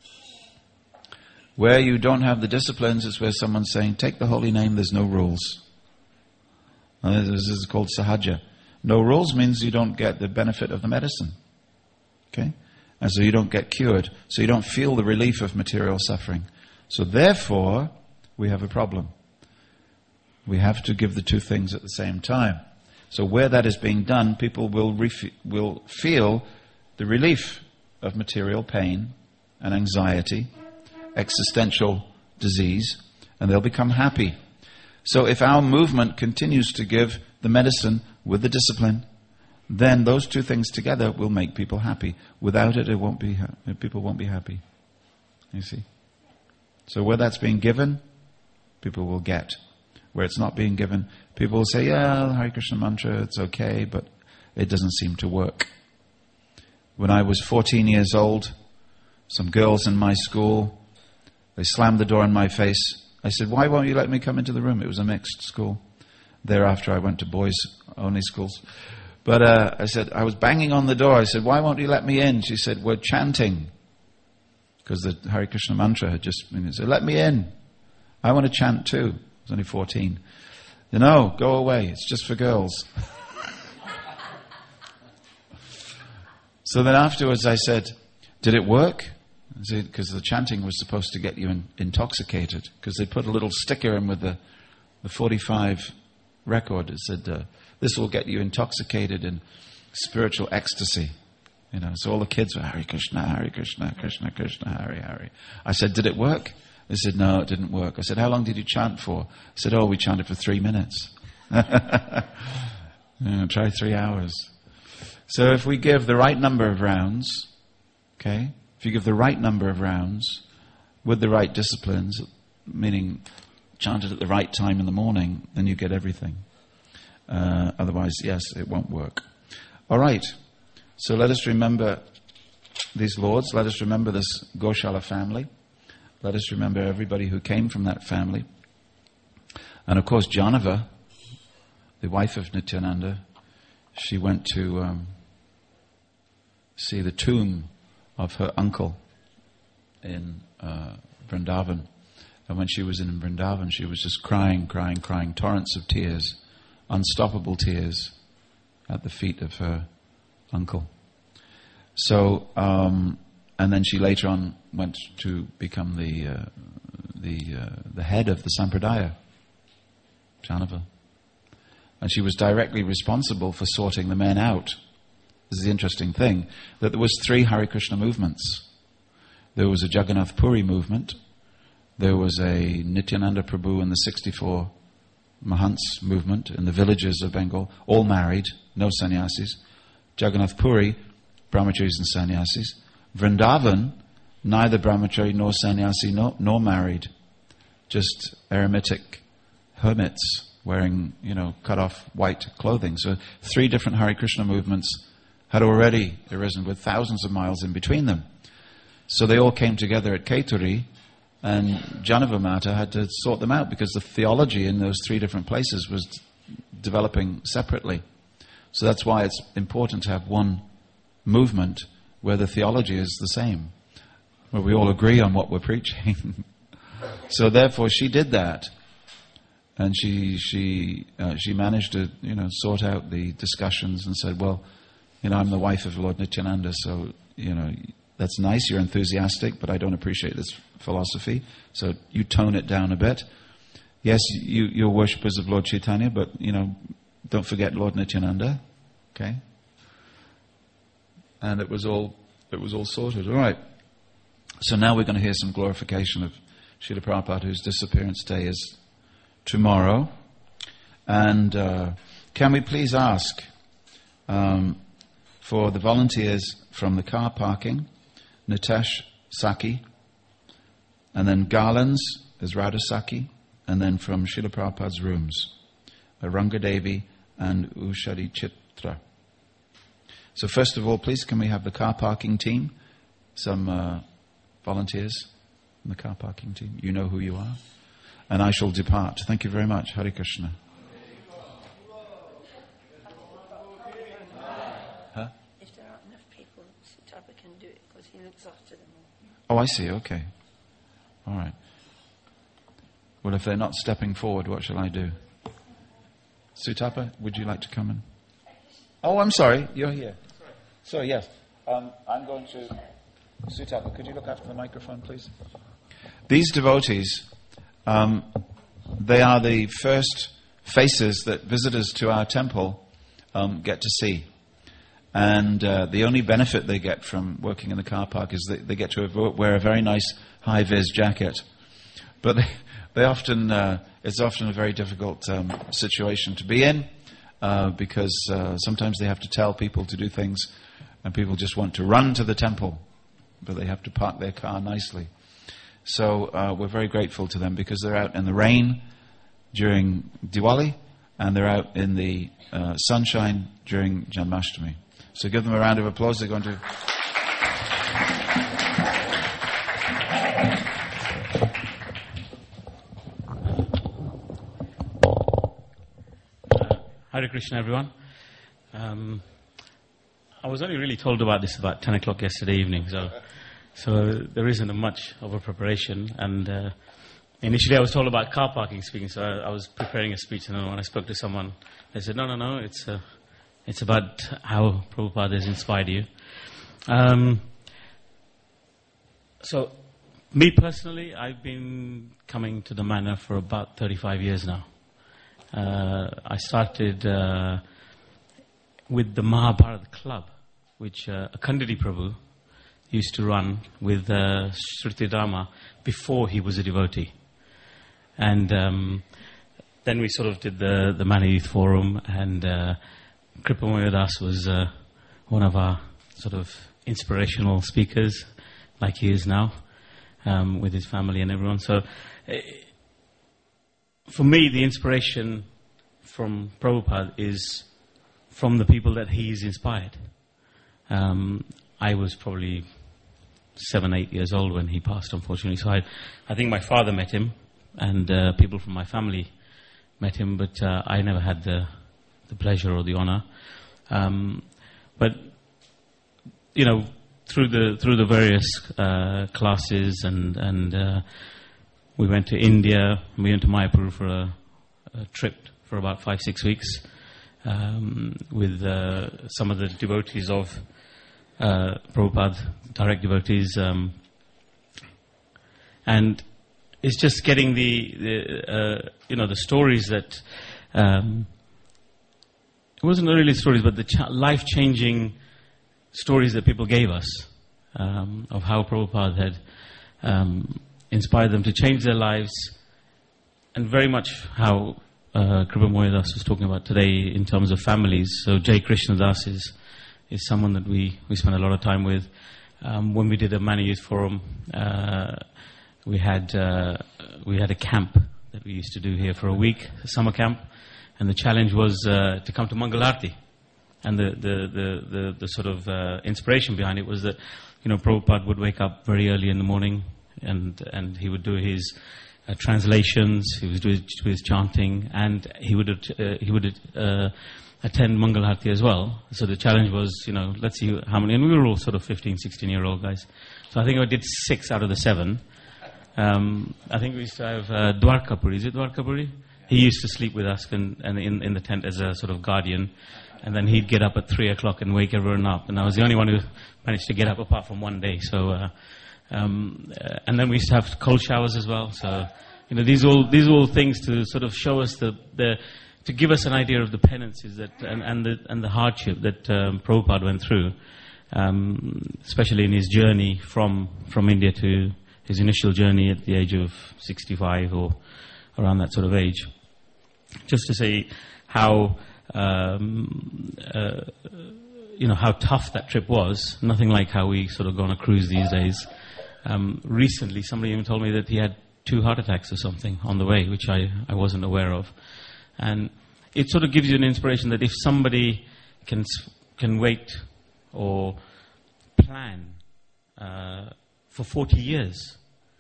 Where you don't have the disciplines is where someone's saying, take the holy name, there's no rules. And this is called sahaja. No rules means you don't get the benefit of the medicine. Okay? And so you don't get cured. So you don't feel the relief of material suffering. So therefore, we have a problem. We have to give the two things at the same time. So where that is being done, people will ref- will feel the relief of material pain and anxiety, existential disease, and they'll become happy. So if our movement continues to give the medicine with the discipline, then those two things together will make people happy. Without it, it won't be ha- people won't be happy. You see? So where that's being given, people will get. Where it's not being given, people will say, yeah, Hare Krishna mantra, it's okay, but it doesn't seem to work. When I was fourteen years old, some girls in my school, they slammed the door in my face. I said, why won't you let me come into the room? It was a mixed school. Thereafter, I went to boys-only schools. But uh, I said, I was banging on the door. I said, why won't you let me in? She said, we're chanting. Because the Hare Krishna mantra had just been, I said, let me in. I want to chant too. I was only fourteen. You know, go away. It's just for girls. So then afterwards I said, did it work? Because the chanting was supposed to get you in, intoxicated. Because they put a little sticker in with the, the forty-five record. It said, uh, this will get you intoxicated in spiritual ecstasy. You know, so all the kids were, Hare Krishna, Hare Krishna, Krishna Krishna, Hare Hare. I said, did it work? They said, no, it didn't work. I said, how long did you chant for? I said, oh, we chanted for three minutes. Yeah, try three hours. So if we give the right number of rounds, okay, if you give the right number of rounds with the right disciplines, meaning chanted at the right time in the morning, then you get everything. Uh, otherwise, yes, it won't work. All right. So let us remember these lords. Let us remember this Goshala family. Let us remember everybody who came from that family. And of course, Janava, the wife of Nityananda, she went to um, see the tomb of her uncle in uh, Vrindavan. And when she was in Vrindavan, she was just crying, crying, crying, torrents of tears, unstoppable tears at the feet of her uncle. So, um, and then she later on went to become the uh, the uh, the head of the Sampradaya, Janava. And she was directly responsible for sorting the men out. This is the interesting thing, that there was three Hare Krishna movements. There was a Jagannath Puri movement, there was a Nityananda Prabhu and the sixty-four Mahants movement in the villages of Bengal, all married, no sannyasis. Jagannath Puri, brahmacharis and sannyasis. Vrindavan, neither brahmachari nor sannyasi nor, nor married, just eremitic hermits wearing, you know, cut-off white clothing. So three different Hare Krishna movements had already arisen with thousands of miles in between them. So they all came together at Keturi, and Janava Mata had to sort them out because the theology in those three different places was d- developing separately. So that's why it's important to have one movement where the theology is the same, where we all agree on what we're preaching. So therefore she did that. And she she uh, she managed to, you know, sort out the discussions and said, well, you know, I'm the wife of Lord Nityananda, so, you know, that's nice, you're enthusiastic, but I don't appreciate this philosophy, so you tone it down a bit. Yes, you, you're worshippers of Lord Chaitanya, but, you know, don't forget Lord Nityananda, okay? And it was all it was all sorted. All right. So now we're going to hear some glorification of Srila Prabhupada, whose disappearance day is tomorrow. And uh, can we please ask um, for the volunteers from the car parking, Nitesh Saki, and then Garlands is Radha Saki, and then from Srila Prabhupada's rooms, Ranga Devi and Ushadi Chitra. So first of all, please can we have the car parking team, some uh, volunteers from the car parking team. You know who you are. And I shall depart. Thank you very much. Hare Krishna. Huh? If there aren't enough people, Sutapa can do it because he looks after them Oh, all. I see. Okay. All right. Well, if they're not stepping forward, what shall I do? Sutapa, would you like to come in? Oh, I'm sorry. You're here. So, yes. Um, I'm going to... Sutapa, could you look after the microphone, please? These devotees... Um, they are the first faces that visitors to our temple um, get to see. And uh, the only benefit they get from working in the car park is that they get to wear a very nice high-vis jacket. But they, they often, uh, it's often a very difficult um, situation to be in uh, because uh, sometimes they have to tell people to do things and people just want to run to the temple, but they have to park their car nicely. So uh, we're very grateful to them because they're out in the rain during Diwali and they're out in the uh, sunshine during Janmashtami. So give them a round of applause. They're going to... Uh, Hare Krishna, everyone. Um, I was only really told about this about ten o'clock yesterday evening, so... So there isn't a much of a preparation, and uh, initially I was told about car parking speaking, so I, I was preparing a speech, and then when I spoke to someone, they said, no, no, no, it's uh, it's about how Prabhupada has inspired you. Um, so, me personally, I've been coming to the manor for about thirty-five years now. Uh, I started uh, with the Mahabharata Club, which uh, Akhandadi Prabhu used to run with uh, Shruti Dharma before he was a devotee. And um, then we sort of did the, the Manor Youth Forum, and uh, Kripamoya Das was uh, one of our sort of inspirational speakers, like he is now, um, with his family and everyone. So uh, for me, the inspiration from Prabhupada is from the people that he's inspired. Um, I was probably seven, eight years old when he passed, unfortunately. So I, I think my father met him, and uh, people from my family met him, but uh, I never had the, the pleasure or the honor. Um, but, you know, through the through the various uh, classes, and, and uh, we went to India, we went to Mayapur for a, a trip for about five, six weeks um, with uh, some of the devotees of uh, Prabhupada, direct devotees. Um, and it's just getting the, the uh, you know, the stories that, um, it wasn't really stories, but the ch- life-changing stories that people gave us um, of how Prabhupada had um, inspired them to change their lives, and very much how uh, Kripa Moya Das was talking about today in terms of families. So Jai Krishna Das is, is someone that we, we spent a lot of time with. Um, when we did a Mani Youth Forum, uh, we had uh, we had a camp that we used to do here for a week, a summer camp, and the challenge was uh, to come to Mangal Arti. And the, the, the, the, the sort of uh, inspiration behind it was that, you know, Prabhupada would wake up very early in the morning, and, and he would do his uh, translations, he would do his, do his chanting, and he would, uh, he would uh, attend Mangal Arti as well. So the challenge was, you know, let's see how many, and we were all sort of fifteen, sixteen-year-old guys. So I think I did six out of the seven. Um, I think we used to have uh, Dwarkapuri. Is it Dwarkapuri? He used to sleep with us and, and in, in the tent as a sort of guardian. And then he'd get up at three o'clock and wake everyone up. And I was the only one who managed to get up apart from one day. So, uh, um, uh, and then we used to have cold showers as well. So, you know, these all these all things to sort of show us the, the to give us an idea of the penances that and, and the and the hardship that um, Prabhupada went through, um, especially in his journey from from India to his initial journey at the age of sixty-five or around that sort of age. Just to say how. Um, uh, you know, how tough that trip was. Nothing like how we sort of go on a cruise these days. Um, recently, somebody even told me that he had two heart attacks or something on the way, which I, I wasn't aware of. And it sort of gives you an inspiration that if somebody can can wait or plan uh, for forty years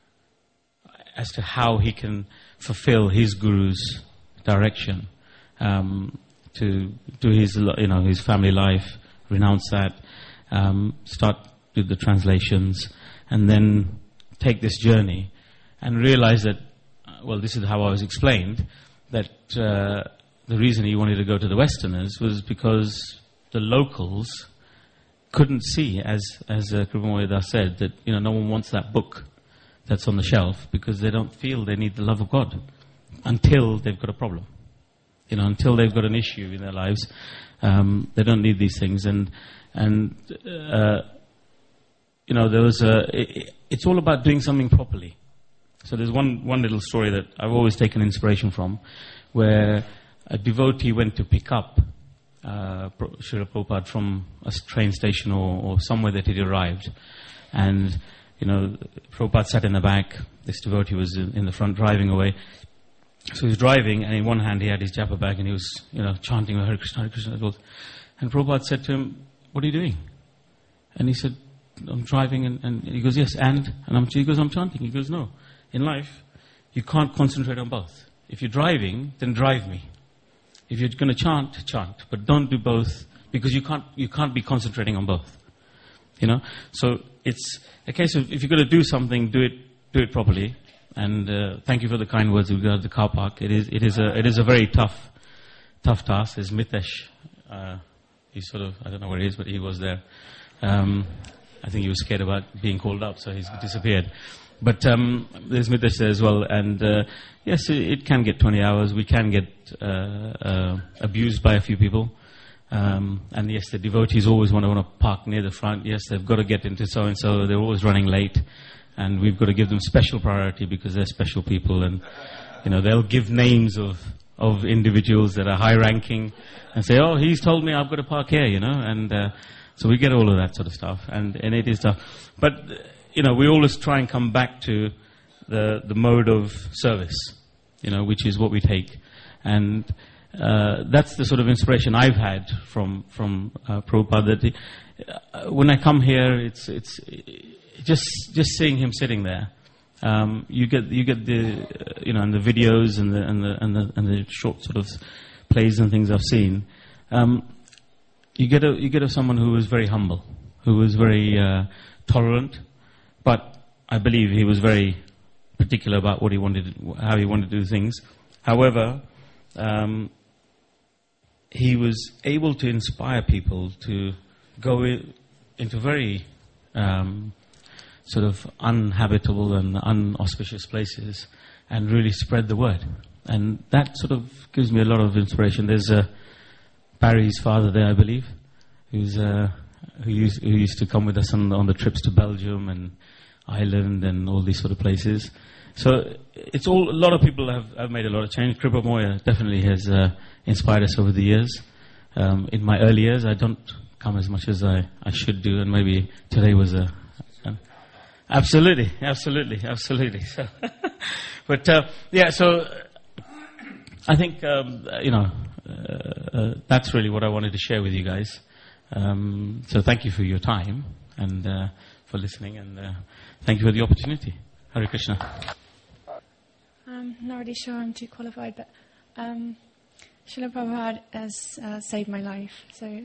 as to how he can fulfill his guru's direction, um, to do his, you know, his family life, renounce that, um, start with the translations, and then take this journey and realize that, well, this is how I was explained, that uh, the reason he wanted to go to the Westerners was because the locals couldn't see, as as uh, Kripa Moya Das said, that, you know, no one wants that book that's on the shelf because they don't feel they need the love of God until they've got a problem. You know, until they've got an issue in their lives, um, they don't need these things. And and uh, you know, there was a. It, it's all about doing something properly. So there's one one little story that I've always taken inspiration from, where a devotee went to pick up uh, Srila Prabhupada from a train station or, or somewhere that he'd arrived, and you know, Prabhupada sat in the back. This devotee was in, in the front driving away. So he was driving, and in one hand he had his japa bag, and he was, you know, chanting Hare Krishna, Hare Krishna. And Prabhupada said to him, "What are you doing?" And he said, "I'm driving." And, and he goes, "Yes, and?" And I'm, he goes, "I'm chanting." He goes, "No. In life, you can't concentrate on both. If you're driving, then drive me. If you're going to chant, chant. But don't do both, because you can't you can't be concentrating on both. You know? So it's a case of, if you're going to do something, do it do it properly." And uh, thank you for the kind words with regard to the car park. It is it is a it is a very tough tough task. There's Mitesh. Uh, he's sort of, I don't know where he is, but he was there. Um, I think he was scared about being called up, so he's disappeared. But um, there's Mitesh there as well. And uh, yes, it, it can get twenty hours. We can get uh, uh, abused by a few people. Um, and yes, the devotees always want to want to park near the front. Yes, they've got to get into so and so. They're always running late. And we've got to give them special priority because they're special people, and you know, they'll give names of of individuals that are high-ranking and say, "Oh, he's told me I've got to park here," you know, and uh, so we get all of that sort of stuff, and and it is tough. But you know, we always try and come back to the the mode of service, you know, which is what we take, and uh, that's the sort of inspiration I've had from from uh, Prabhupada. That uh, when I come here, it's it's. just just seeing him sitting there, um, you get you get the uh, you know and the videos and the and the and the and the short sort of plays and things I've seen. Um, you get a you get a someone who was very humble, who was very uh, tolerant, but I believe he was very particular about what he wanted, how he wanted to do things. However, um, he was able to inspire people to go in, into very um, sort of uninhabitable and unauspicious places and really spread the word. And that sort of gives me a lot of inspiration. There's uh, Barry's father there, I believe, who's uh, who used who used to come with us on, on the trips to Belgium and Ireland and all these sort of places. So it's all a lot of people have, have made a lot of change. Kripa Moya definitely has uh, inspired us over the years. Um, in my early years, I don't come as much as I, I should do, and maybe today was a, a absolutely, absolutely, absolutely. So, but uh, yeah, so I think um, you know uh, uh, that's really what I wanted to share with you guys. Um, so thank you for your time and uh, for listening, and uh, thank you for the opportunity. Hare Krishna. I'm not really sure I'm too qualified, but um, Srila Prabhupada has uh, saved my life, so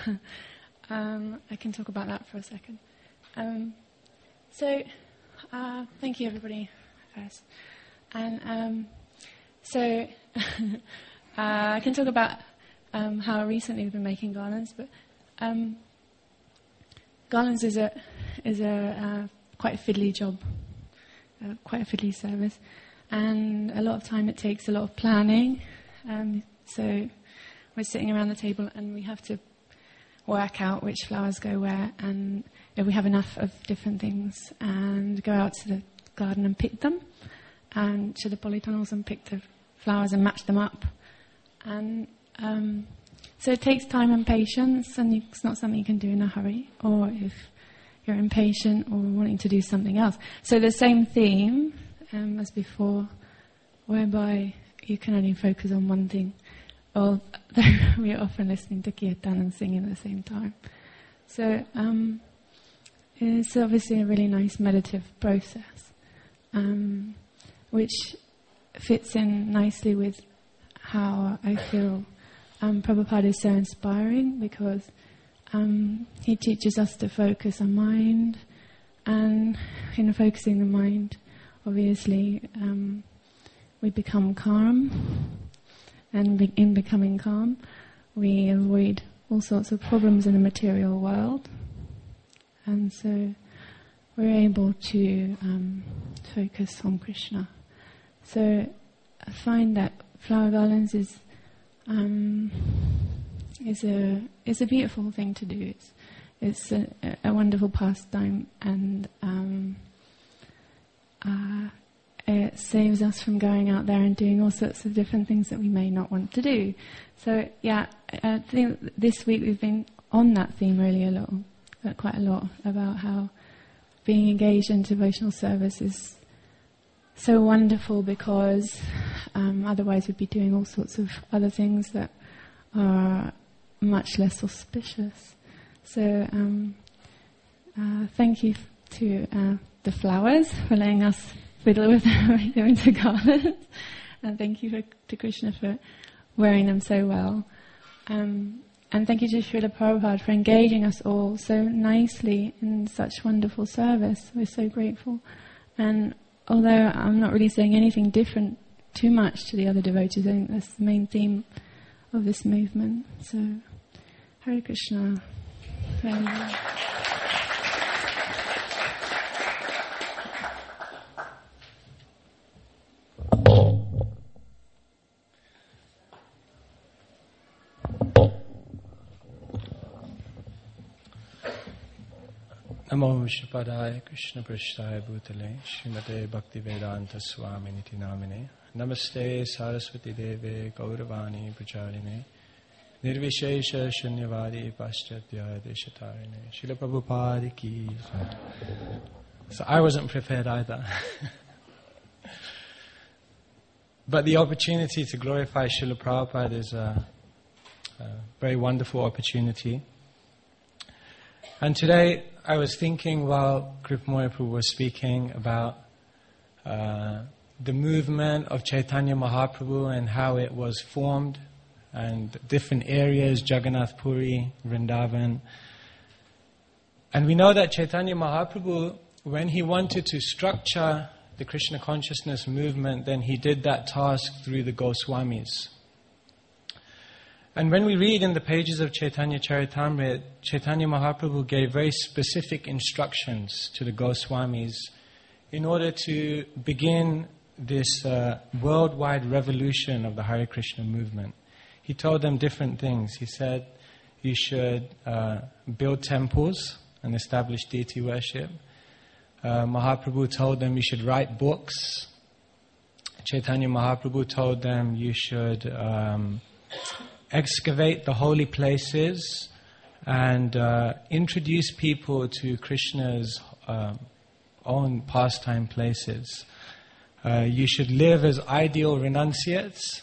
um, I can talk about that for a second. Um, so, uh, thank you everybody first. And um, so, uh, I can talk about um, how recently we've been making garlands, but um, garlands is a is a uh, quite a fiddly job, uh, quite a fiddly service, and a lot of time it takes a lot of planning. Um, so we're sitting around the table and we have to work out which flowers go where, and if we have enough of different things, and go out to the garden and pick them, and to the polytunnels and pick the flowers and match them up. And um, so it takes time and patience, and it's not something you can do in a hurry, or if you're impatient or wanting to do something else. So the same theme um, as before, whereby you can only focus on one thing, although we are often listening to kirtan and singing at the same time. So um, it's obviously a really nice meditative process, um, which fits in nicely with how I feel um, Prabhupada is so inspiring, because um, he teaches us to focus our mind, and in focusing the mind, obviously um, we become calm, and be- in becoming calm we avoid all sorts of problems in the material world, and so we're able to um, focus on Krishna. So I find that flower garlands is um, is a is a beautiful thing to do. It's it's a, a wonderful pastime, and um, uh, it saves us from going out there and doing all sorts of different things that we may not want to do. So yeah, I think this week we've been on that theme really a lot, quite a lot, about how being engaged in devotional service is so wonderful, because um, otherwise we'd be doing all sorts of other things that are much less auspicious. So um, uh, thank you to uh, the flowers for letting us fiddle with them into garlands, and thank you for, to Krishna for wearing them so well. Um, and thank you to Srila Prabhupada for engaging us all so nicely in such wonderful service. We're so grateful. And although I'm not really saying anything different too much to the other devotees, I think that's the main theme of this movement. So, Hare Krishna. Hare Namo Vishnupadaya Krishna Prasthaya Bhutale Srimate Bhaktivedanta Swami Niti Namine Namaste Saraswati Deve Gauravani Pracharine Nirvishesha Shunyavadi Paschatya Deshatarine Srila Prabhupada Ki. So I wasn't prepared either. But the opportunity to glorify Srila Prabhupada is a, a very wonderful opportunity. And today I was thinking while Kripamoy Prabhu was speaking about uh, the movement of Chaitanya Mahaprabhu and how it was formed, and different areas, Jagannath Puri, Vrindavan. And we know that Chaitanya Mahaprabhu, when he wanted to structure the Krishna consciousness movement, then he did that task through the Goswamis. And when we read in the pages of Chaitanya Charitamrita, Chaitanya Mahaprabhu gave very specific instructions to the Goswamis in order to begin this uh, worldwide revolution of the Hare Krishna movement. He told them different things. He said, you should uh, build temples and establish deity worship. Uh, Mahaprabhu told them you should write books. Chaitanya Mahaprabhu told them you should um, excavate the holy places and uh, introduce people to Krishna's uh, own pastime places. Uh, you should live as ideal renunciates.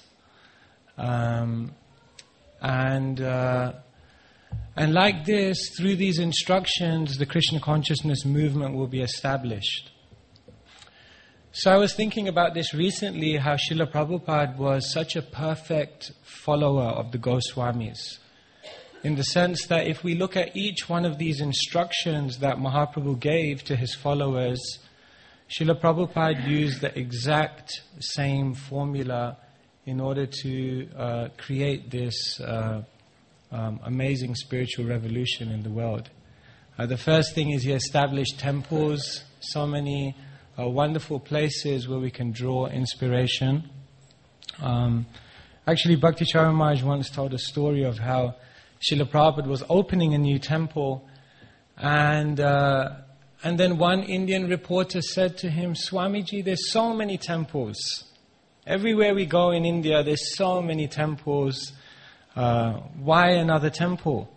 Um, and uh, and like this, through these instructions, the Krishna consciousness movement will be established. So I was thinking about this recently, how Srila Prabhupada was such a perfect follower of the Goswamis. In the sense that if we look at each one of these instructions that Mahaprabhu gave to his followers, Srila Prabhupada used the exact same formula in order to uh, create this uh, um, amazing spiritual revolution in the world. Uh, the first thing is he established temples, so many uh, wonderful places where we can draw inspiration. Um, actually, Bhakti Charan Maharaj once told a story of how Srila Prabhupada was opening a new temple, and uh, and then one Indian reporter said to him, Swamiji, there's so many temples. Everywhere we go in India, there's so many temples. Uh, why another temple?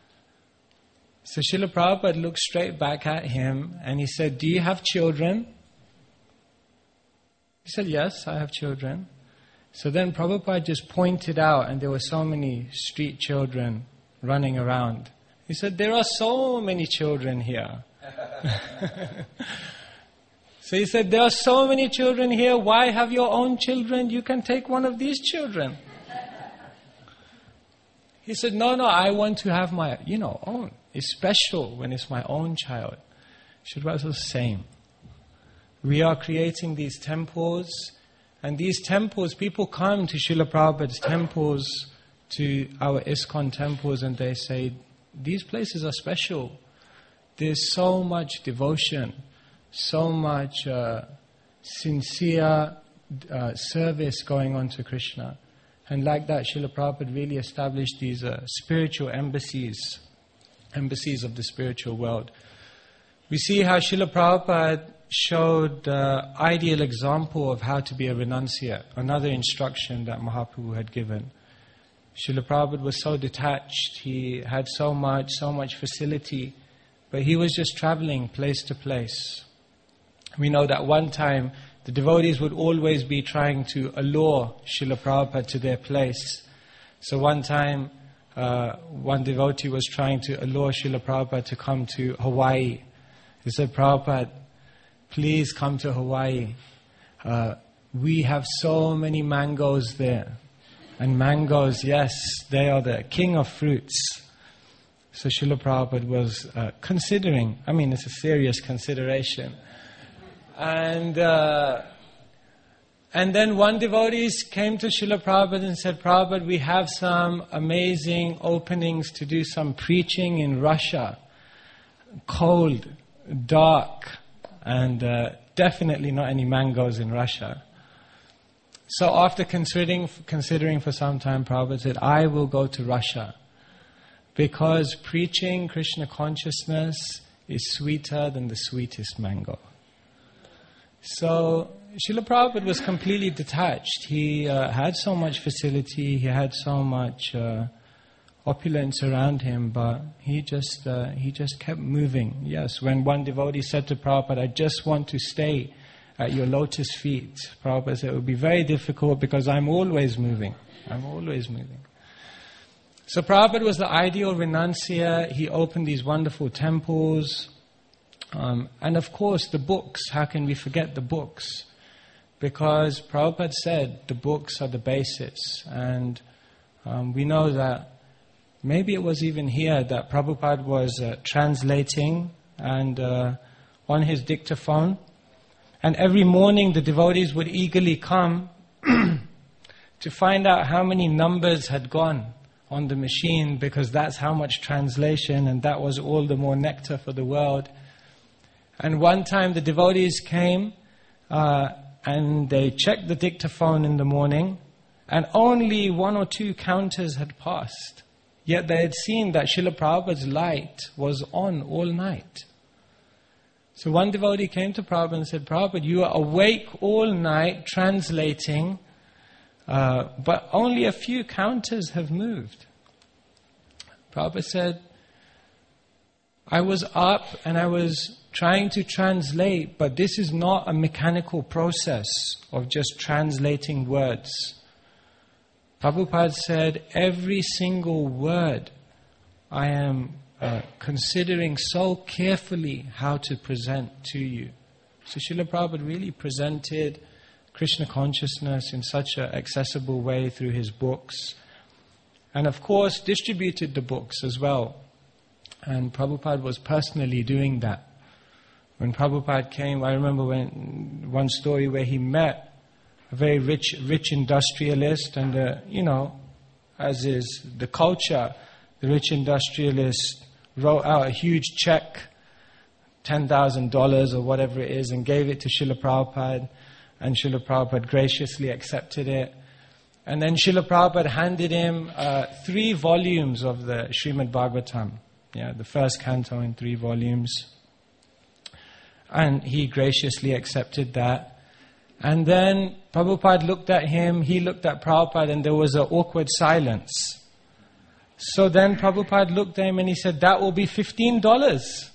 So Srila Prabhupada looked straight back at him and he said, do you have children? He said, yes, I have children. So then Prabhupada just pointed out, and there were so many street children running around. He said, there are so many children here. So he said, there are so many children here, why have your own children? You can take one of these children. He said, no, no, I want to have my, you know, own. It's special when it's my own child. Srila was the same. We are creating these temples, and these temples, people come to Srila Prabhupada's temples, to our ISKCON temples, and they say, these places are special. There's so much devotion, so much uh, sincere uh, service going on to Krishna. And like that, Srila Prabhupada really established these uh, spiritual embassies, embassies of the spiritual world. We see how Srila Prabhupada showed the ideal example of how to be a renunciate, another instruction that Mahaprabhu had given. Srila Prabhupada was so detached, he had so much, so much facility, but he was just traveling place to place. We know that one time the devotees would always be trying to allure Srila Prabhupada to their place. So one time, uh, one devotee was trying to allure Srila Prabhupada to come to Hawaii. He said, Prabhupada, please come to Hawaii. Uh, we have so many mangoes there. And mangoes, yes, they are the king of fruits. So Srila Prabhupada was uh, considering, I mean, it's a serious consideration. And uh, and then one devotee came to Srila Prabhupada and said, Prabhupada, we have some amazing openings to do some preaching in Russia. Cold, dark, and uh, definitely not any mangoes in Russia. So after considering, considering for some time, Prabhupada said, I will go to Russia. Because preaching Krishna consciousness is sweeter than the sweetest mango. So Srila Prabhupada was completely detached. He uh, had so much facility, he had so much uh, opulence around him, but he just uh, he just kept moving. Yes, when one devotee said to Prabhupada, I just want to stay at your lotus feet, Prabhupada said, it would be very difficult because I'm always moving. I'm always moving. So Prabhupada was the ideal renunciate. He opened these wonderful temples. Um, and of course, the books. How can we forget the books? Because Prabhupada said the books are the basis. And um, we know that maybe it was even here that Prabhupada was uh, translating and uh, on his dictaphone. And every morning the devotees would eagerly come to find out how many numbers had gone on the machine, because that's how much translation, and that was all the more nectar for the world. And one time the devotees came uh, and they checked the dictaphone in the morning, and only one or two counters had passed. Yet they had seen that Srila Prabhupada's light was on all night. So one devotee came to Prabhupada and said, Prabhupada, you are awake all night translating, uh, but only a few counters have moved. Prabhupada said, I was up and I was trying to translate, but this is not a mechanical process of just translating words. Prabhupada said, every single word I am uh, considering so carefully how to present to you. So Srila Prabhupada really presented Krishna consciousness in such an accessible way through his books. And of course distributed the books as well. And Prabhupada was personally doing that. When Prabhupada came, I remember when one story where he met a very rich rich industrialist, and uh, you know, as is the culture, the rich industrialist wrote out a huge check, ten thousand dollars or whatever it is, and gave it to Srila Prabhupada, and Srila Prabhupada graciously accepted it. And then Srila Prabhupada handed him uh, three volumes of the Srimad Bhagavatam, yeah, the first canto in three volumes. And he graciously accepted that. And then Prabhupada looked at him, he looked at Prabhupada, and there was an awkward silence. So then Prabhupada looked at him and he said, that will be fifteen dollars.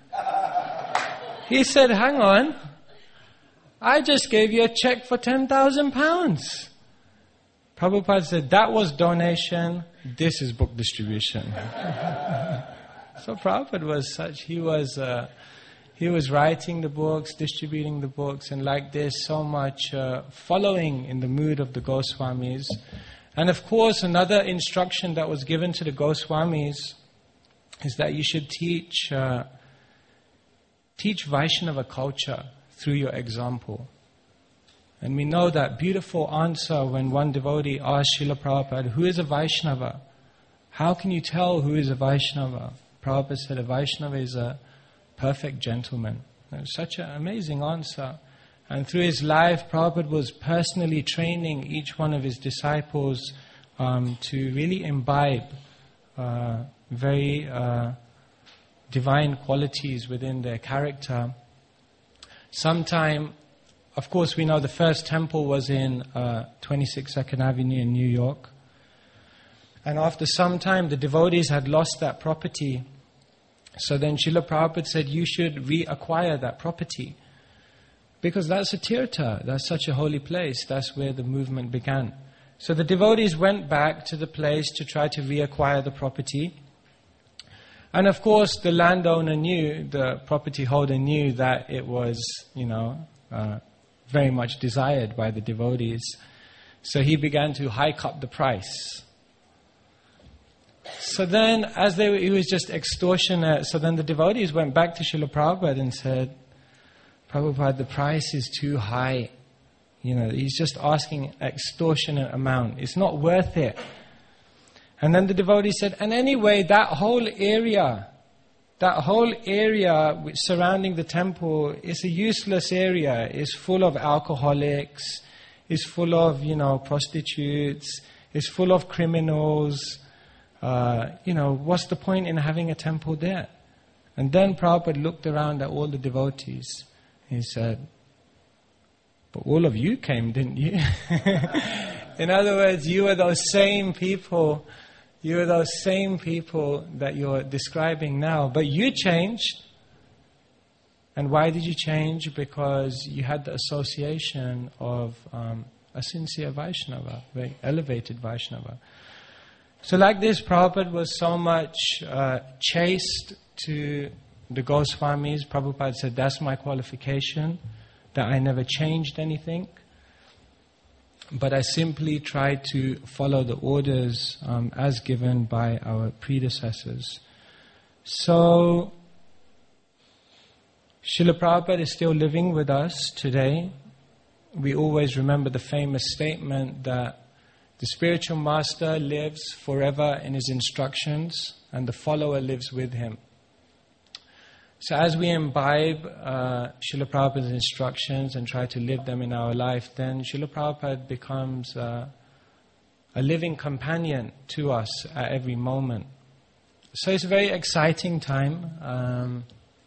He said, hang on, I just gave you a check for ten thousand pounds. Prabhupada said, that was donation, this is book distribution. So Prabhupada was such, he was... Uh, He was writing the books, distributing the books, and like this, so much uh, following in the mood of the Goswamis. And of course, another instruction that was given to the Goswamis is that you should teach uh, teach Vaishnava culture through your example. And we know that beautiful answer when one devotee asked Srila Prabhupada, who is a Vaishnava? How can you tell who is a Vaishnava? Prabhupada said, a Vaishnava is a perfect gentleman. That was such an amazing answer. And through his life, Prabhupada was personally training each one of his disciples um, to really imbibe uh, very uh, divine qualities within their character. Sometime, of course, we know the first temple was in uh, twenty-six Second Avenue in New York. And after some time, the devotees had lost that property. So then Srila Prabhupada said, you should reacquire that property. Because that's a tirtha, that's such a holy place, that's where the movement began. So the devotees went back to the place to try to reacquire the property. And of course the landowner knew, the property holder knew that it was, you know, uh, very much desired by the devotees. So he began to hike up the price. So then, as they were, he was just extortionate, so then the devotees went back to Srila Prabhupada and said, Prabhupada, the price is too high. You know, he's just asking an extortionate amount. It's not worth it. And then the devotee said, and anyway, that whole area, that whole area which surrounding the temple is a useless area. It's full of alcoholics, it's full of, you know, prostitutes, it's full of criminals. Uh, you know, what's the point in having a temple there? And then Prabhupada looked around at all the devotees. He said, but all of you came, didn't you? In other words, you were those same people, you were those same people that you're describing now, but you changed. And why did you change? Because you had the association of um, a sincere Vaishnava, very elevated Vaishnava. So like this, Prabhupada was so much uh, chaste to the Goswamis. Prabhupada said, that's my qualification, that I never changed anything. But I simply tried to follow the orders um, as given by our predecessors. So, Srila Prabhupada is still living with us today. We always remember the famous statement that the spiritual master lives forever in his instructions and the follower lives with him. So as we imbibe uh, Srila Prabhupada's instructions and try to live them in our life, then Srila Prabhupada becomes uh, a living companion to us at every moment. So it's a very exciting time. Um,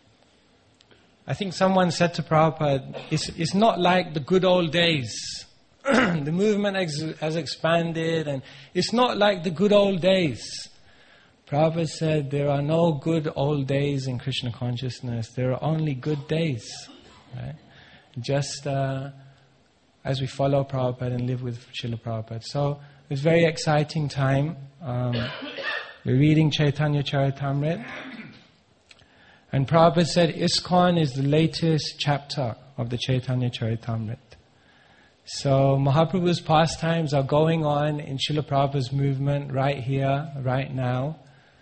I think someone said to Prabhupada, it's, it's not like the good old days. The movement ex- has expanded and it's not like the good old days. Prabhupada said, there are no good old days in Krishna consciousness. There are only good days. Right? Just uh, as we follow Prabhupada and live with Srila Prabhupada. So it's a very exciting time. Um, we're reading Chaitanya Charitamrita. And Prabhupada said, ISKCON is the latest chapter of the Chaitanya Charitamrita. So Mahaprabhu's pastimes are going on in Srila Prabhupada's movement right here, right now.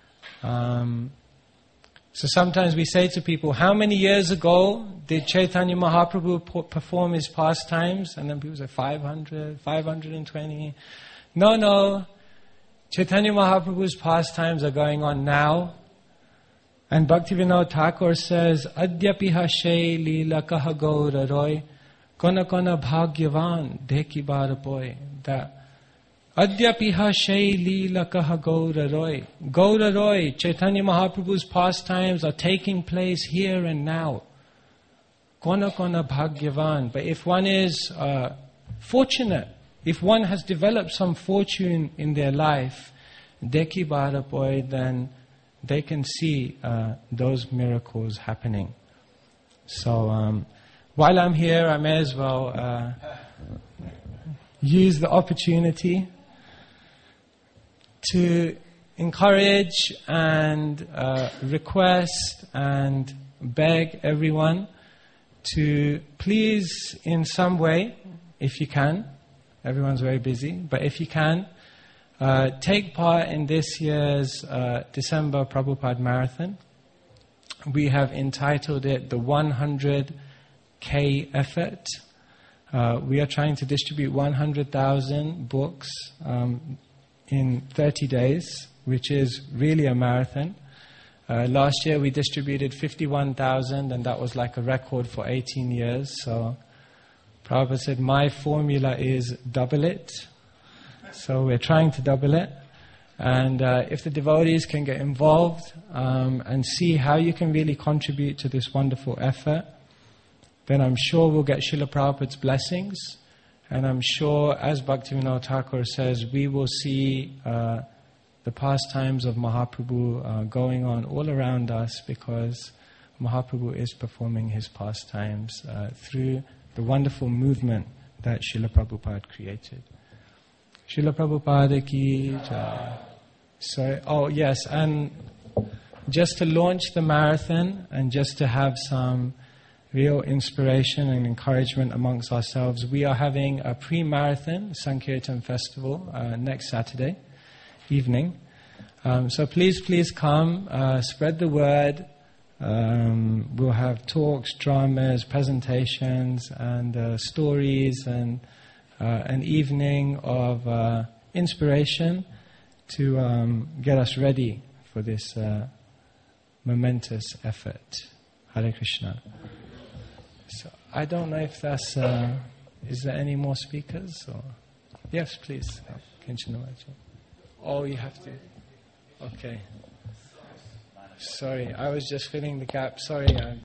Um, so sometimes we say to people, how many years ago did Chaitanya Mahaprabhu perform his pastimes? And then people say, five hundred, five hundred twenty. No, no. Chaitanya Mahaprabhu's pastimes are going on now. And Bhaktivinoda Thakur says, Adyapiha Shay Leela Kaha Gaura Roy Kona Kona Bhagyavan Dheki Bharapoy. That Adyapiha Shay Leela Kaha Gaura Roy. Gaura Roy, Chaitanya Mahaprabhu's pastimes are taking place here and now. Kona Kona Bhagyavan. But if one is uh, fortunate, if one has developed some fortune in their life, Dheki Bharapoy, then they can see uh, those miracles happening. So, um, while I'm here, I may as well uh, use the opportunity to encourage and uh, request and beg everyone to please, in some way, if you can, everyone's very busy, but if you can, Uh, take part in this year's uh, December Prabhupada Marathon. We have entitled it the one hundred K Effort. Uh, we are trying to distribute one hundred thousand books um, in thirty days, which is really a marathon. Uh, last year we distributed fifty-one thousand, and that was like a record for eighteen years. So Prabhupada said, my formula is double it. So we're trying to double it. And uh, if the devotees can get involved um, and see how you can really contribute to this wonderful effort, then I'm sure we'll get Srila Prabhupada's blessings. And I'm sure, as Bhaktivinoda Thakur says, we will see uh, the pastimes of Mahaprabhu uh, going on all around us, because Mahaprabhu is performing his pastimes uh, through the wonderful movement that Srila Prabhupada created. Srila Prabhupada ki jai. So, oh yes, and just to launch the marathon and just to have some real inspiration and encouragement amongst ourselves, we are having a pre-marathon Sankirtan festival uh, next Saturday evening. Um, so please, please come, uh, spread the word. Um, we'll have talks, dramas, presentations, and uh, stories, and Uh, an evening of uh, inspiration to um, get us ready for this uh, momentous effort. Hare Krishna. So I don't know if that's. Uh, is there any more speakers? Or? Yes, please. Oh, you have to. Okay. Sorry, I was just filling the gap. Sorry. Uh,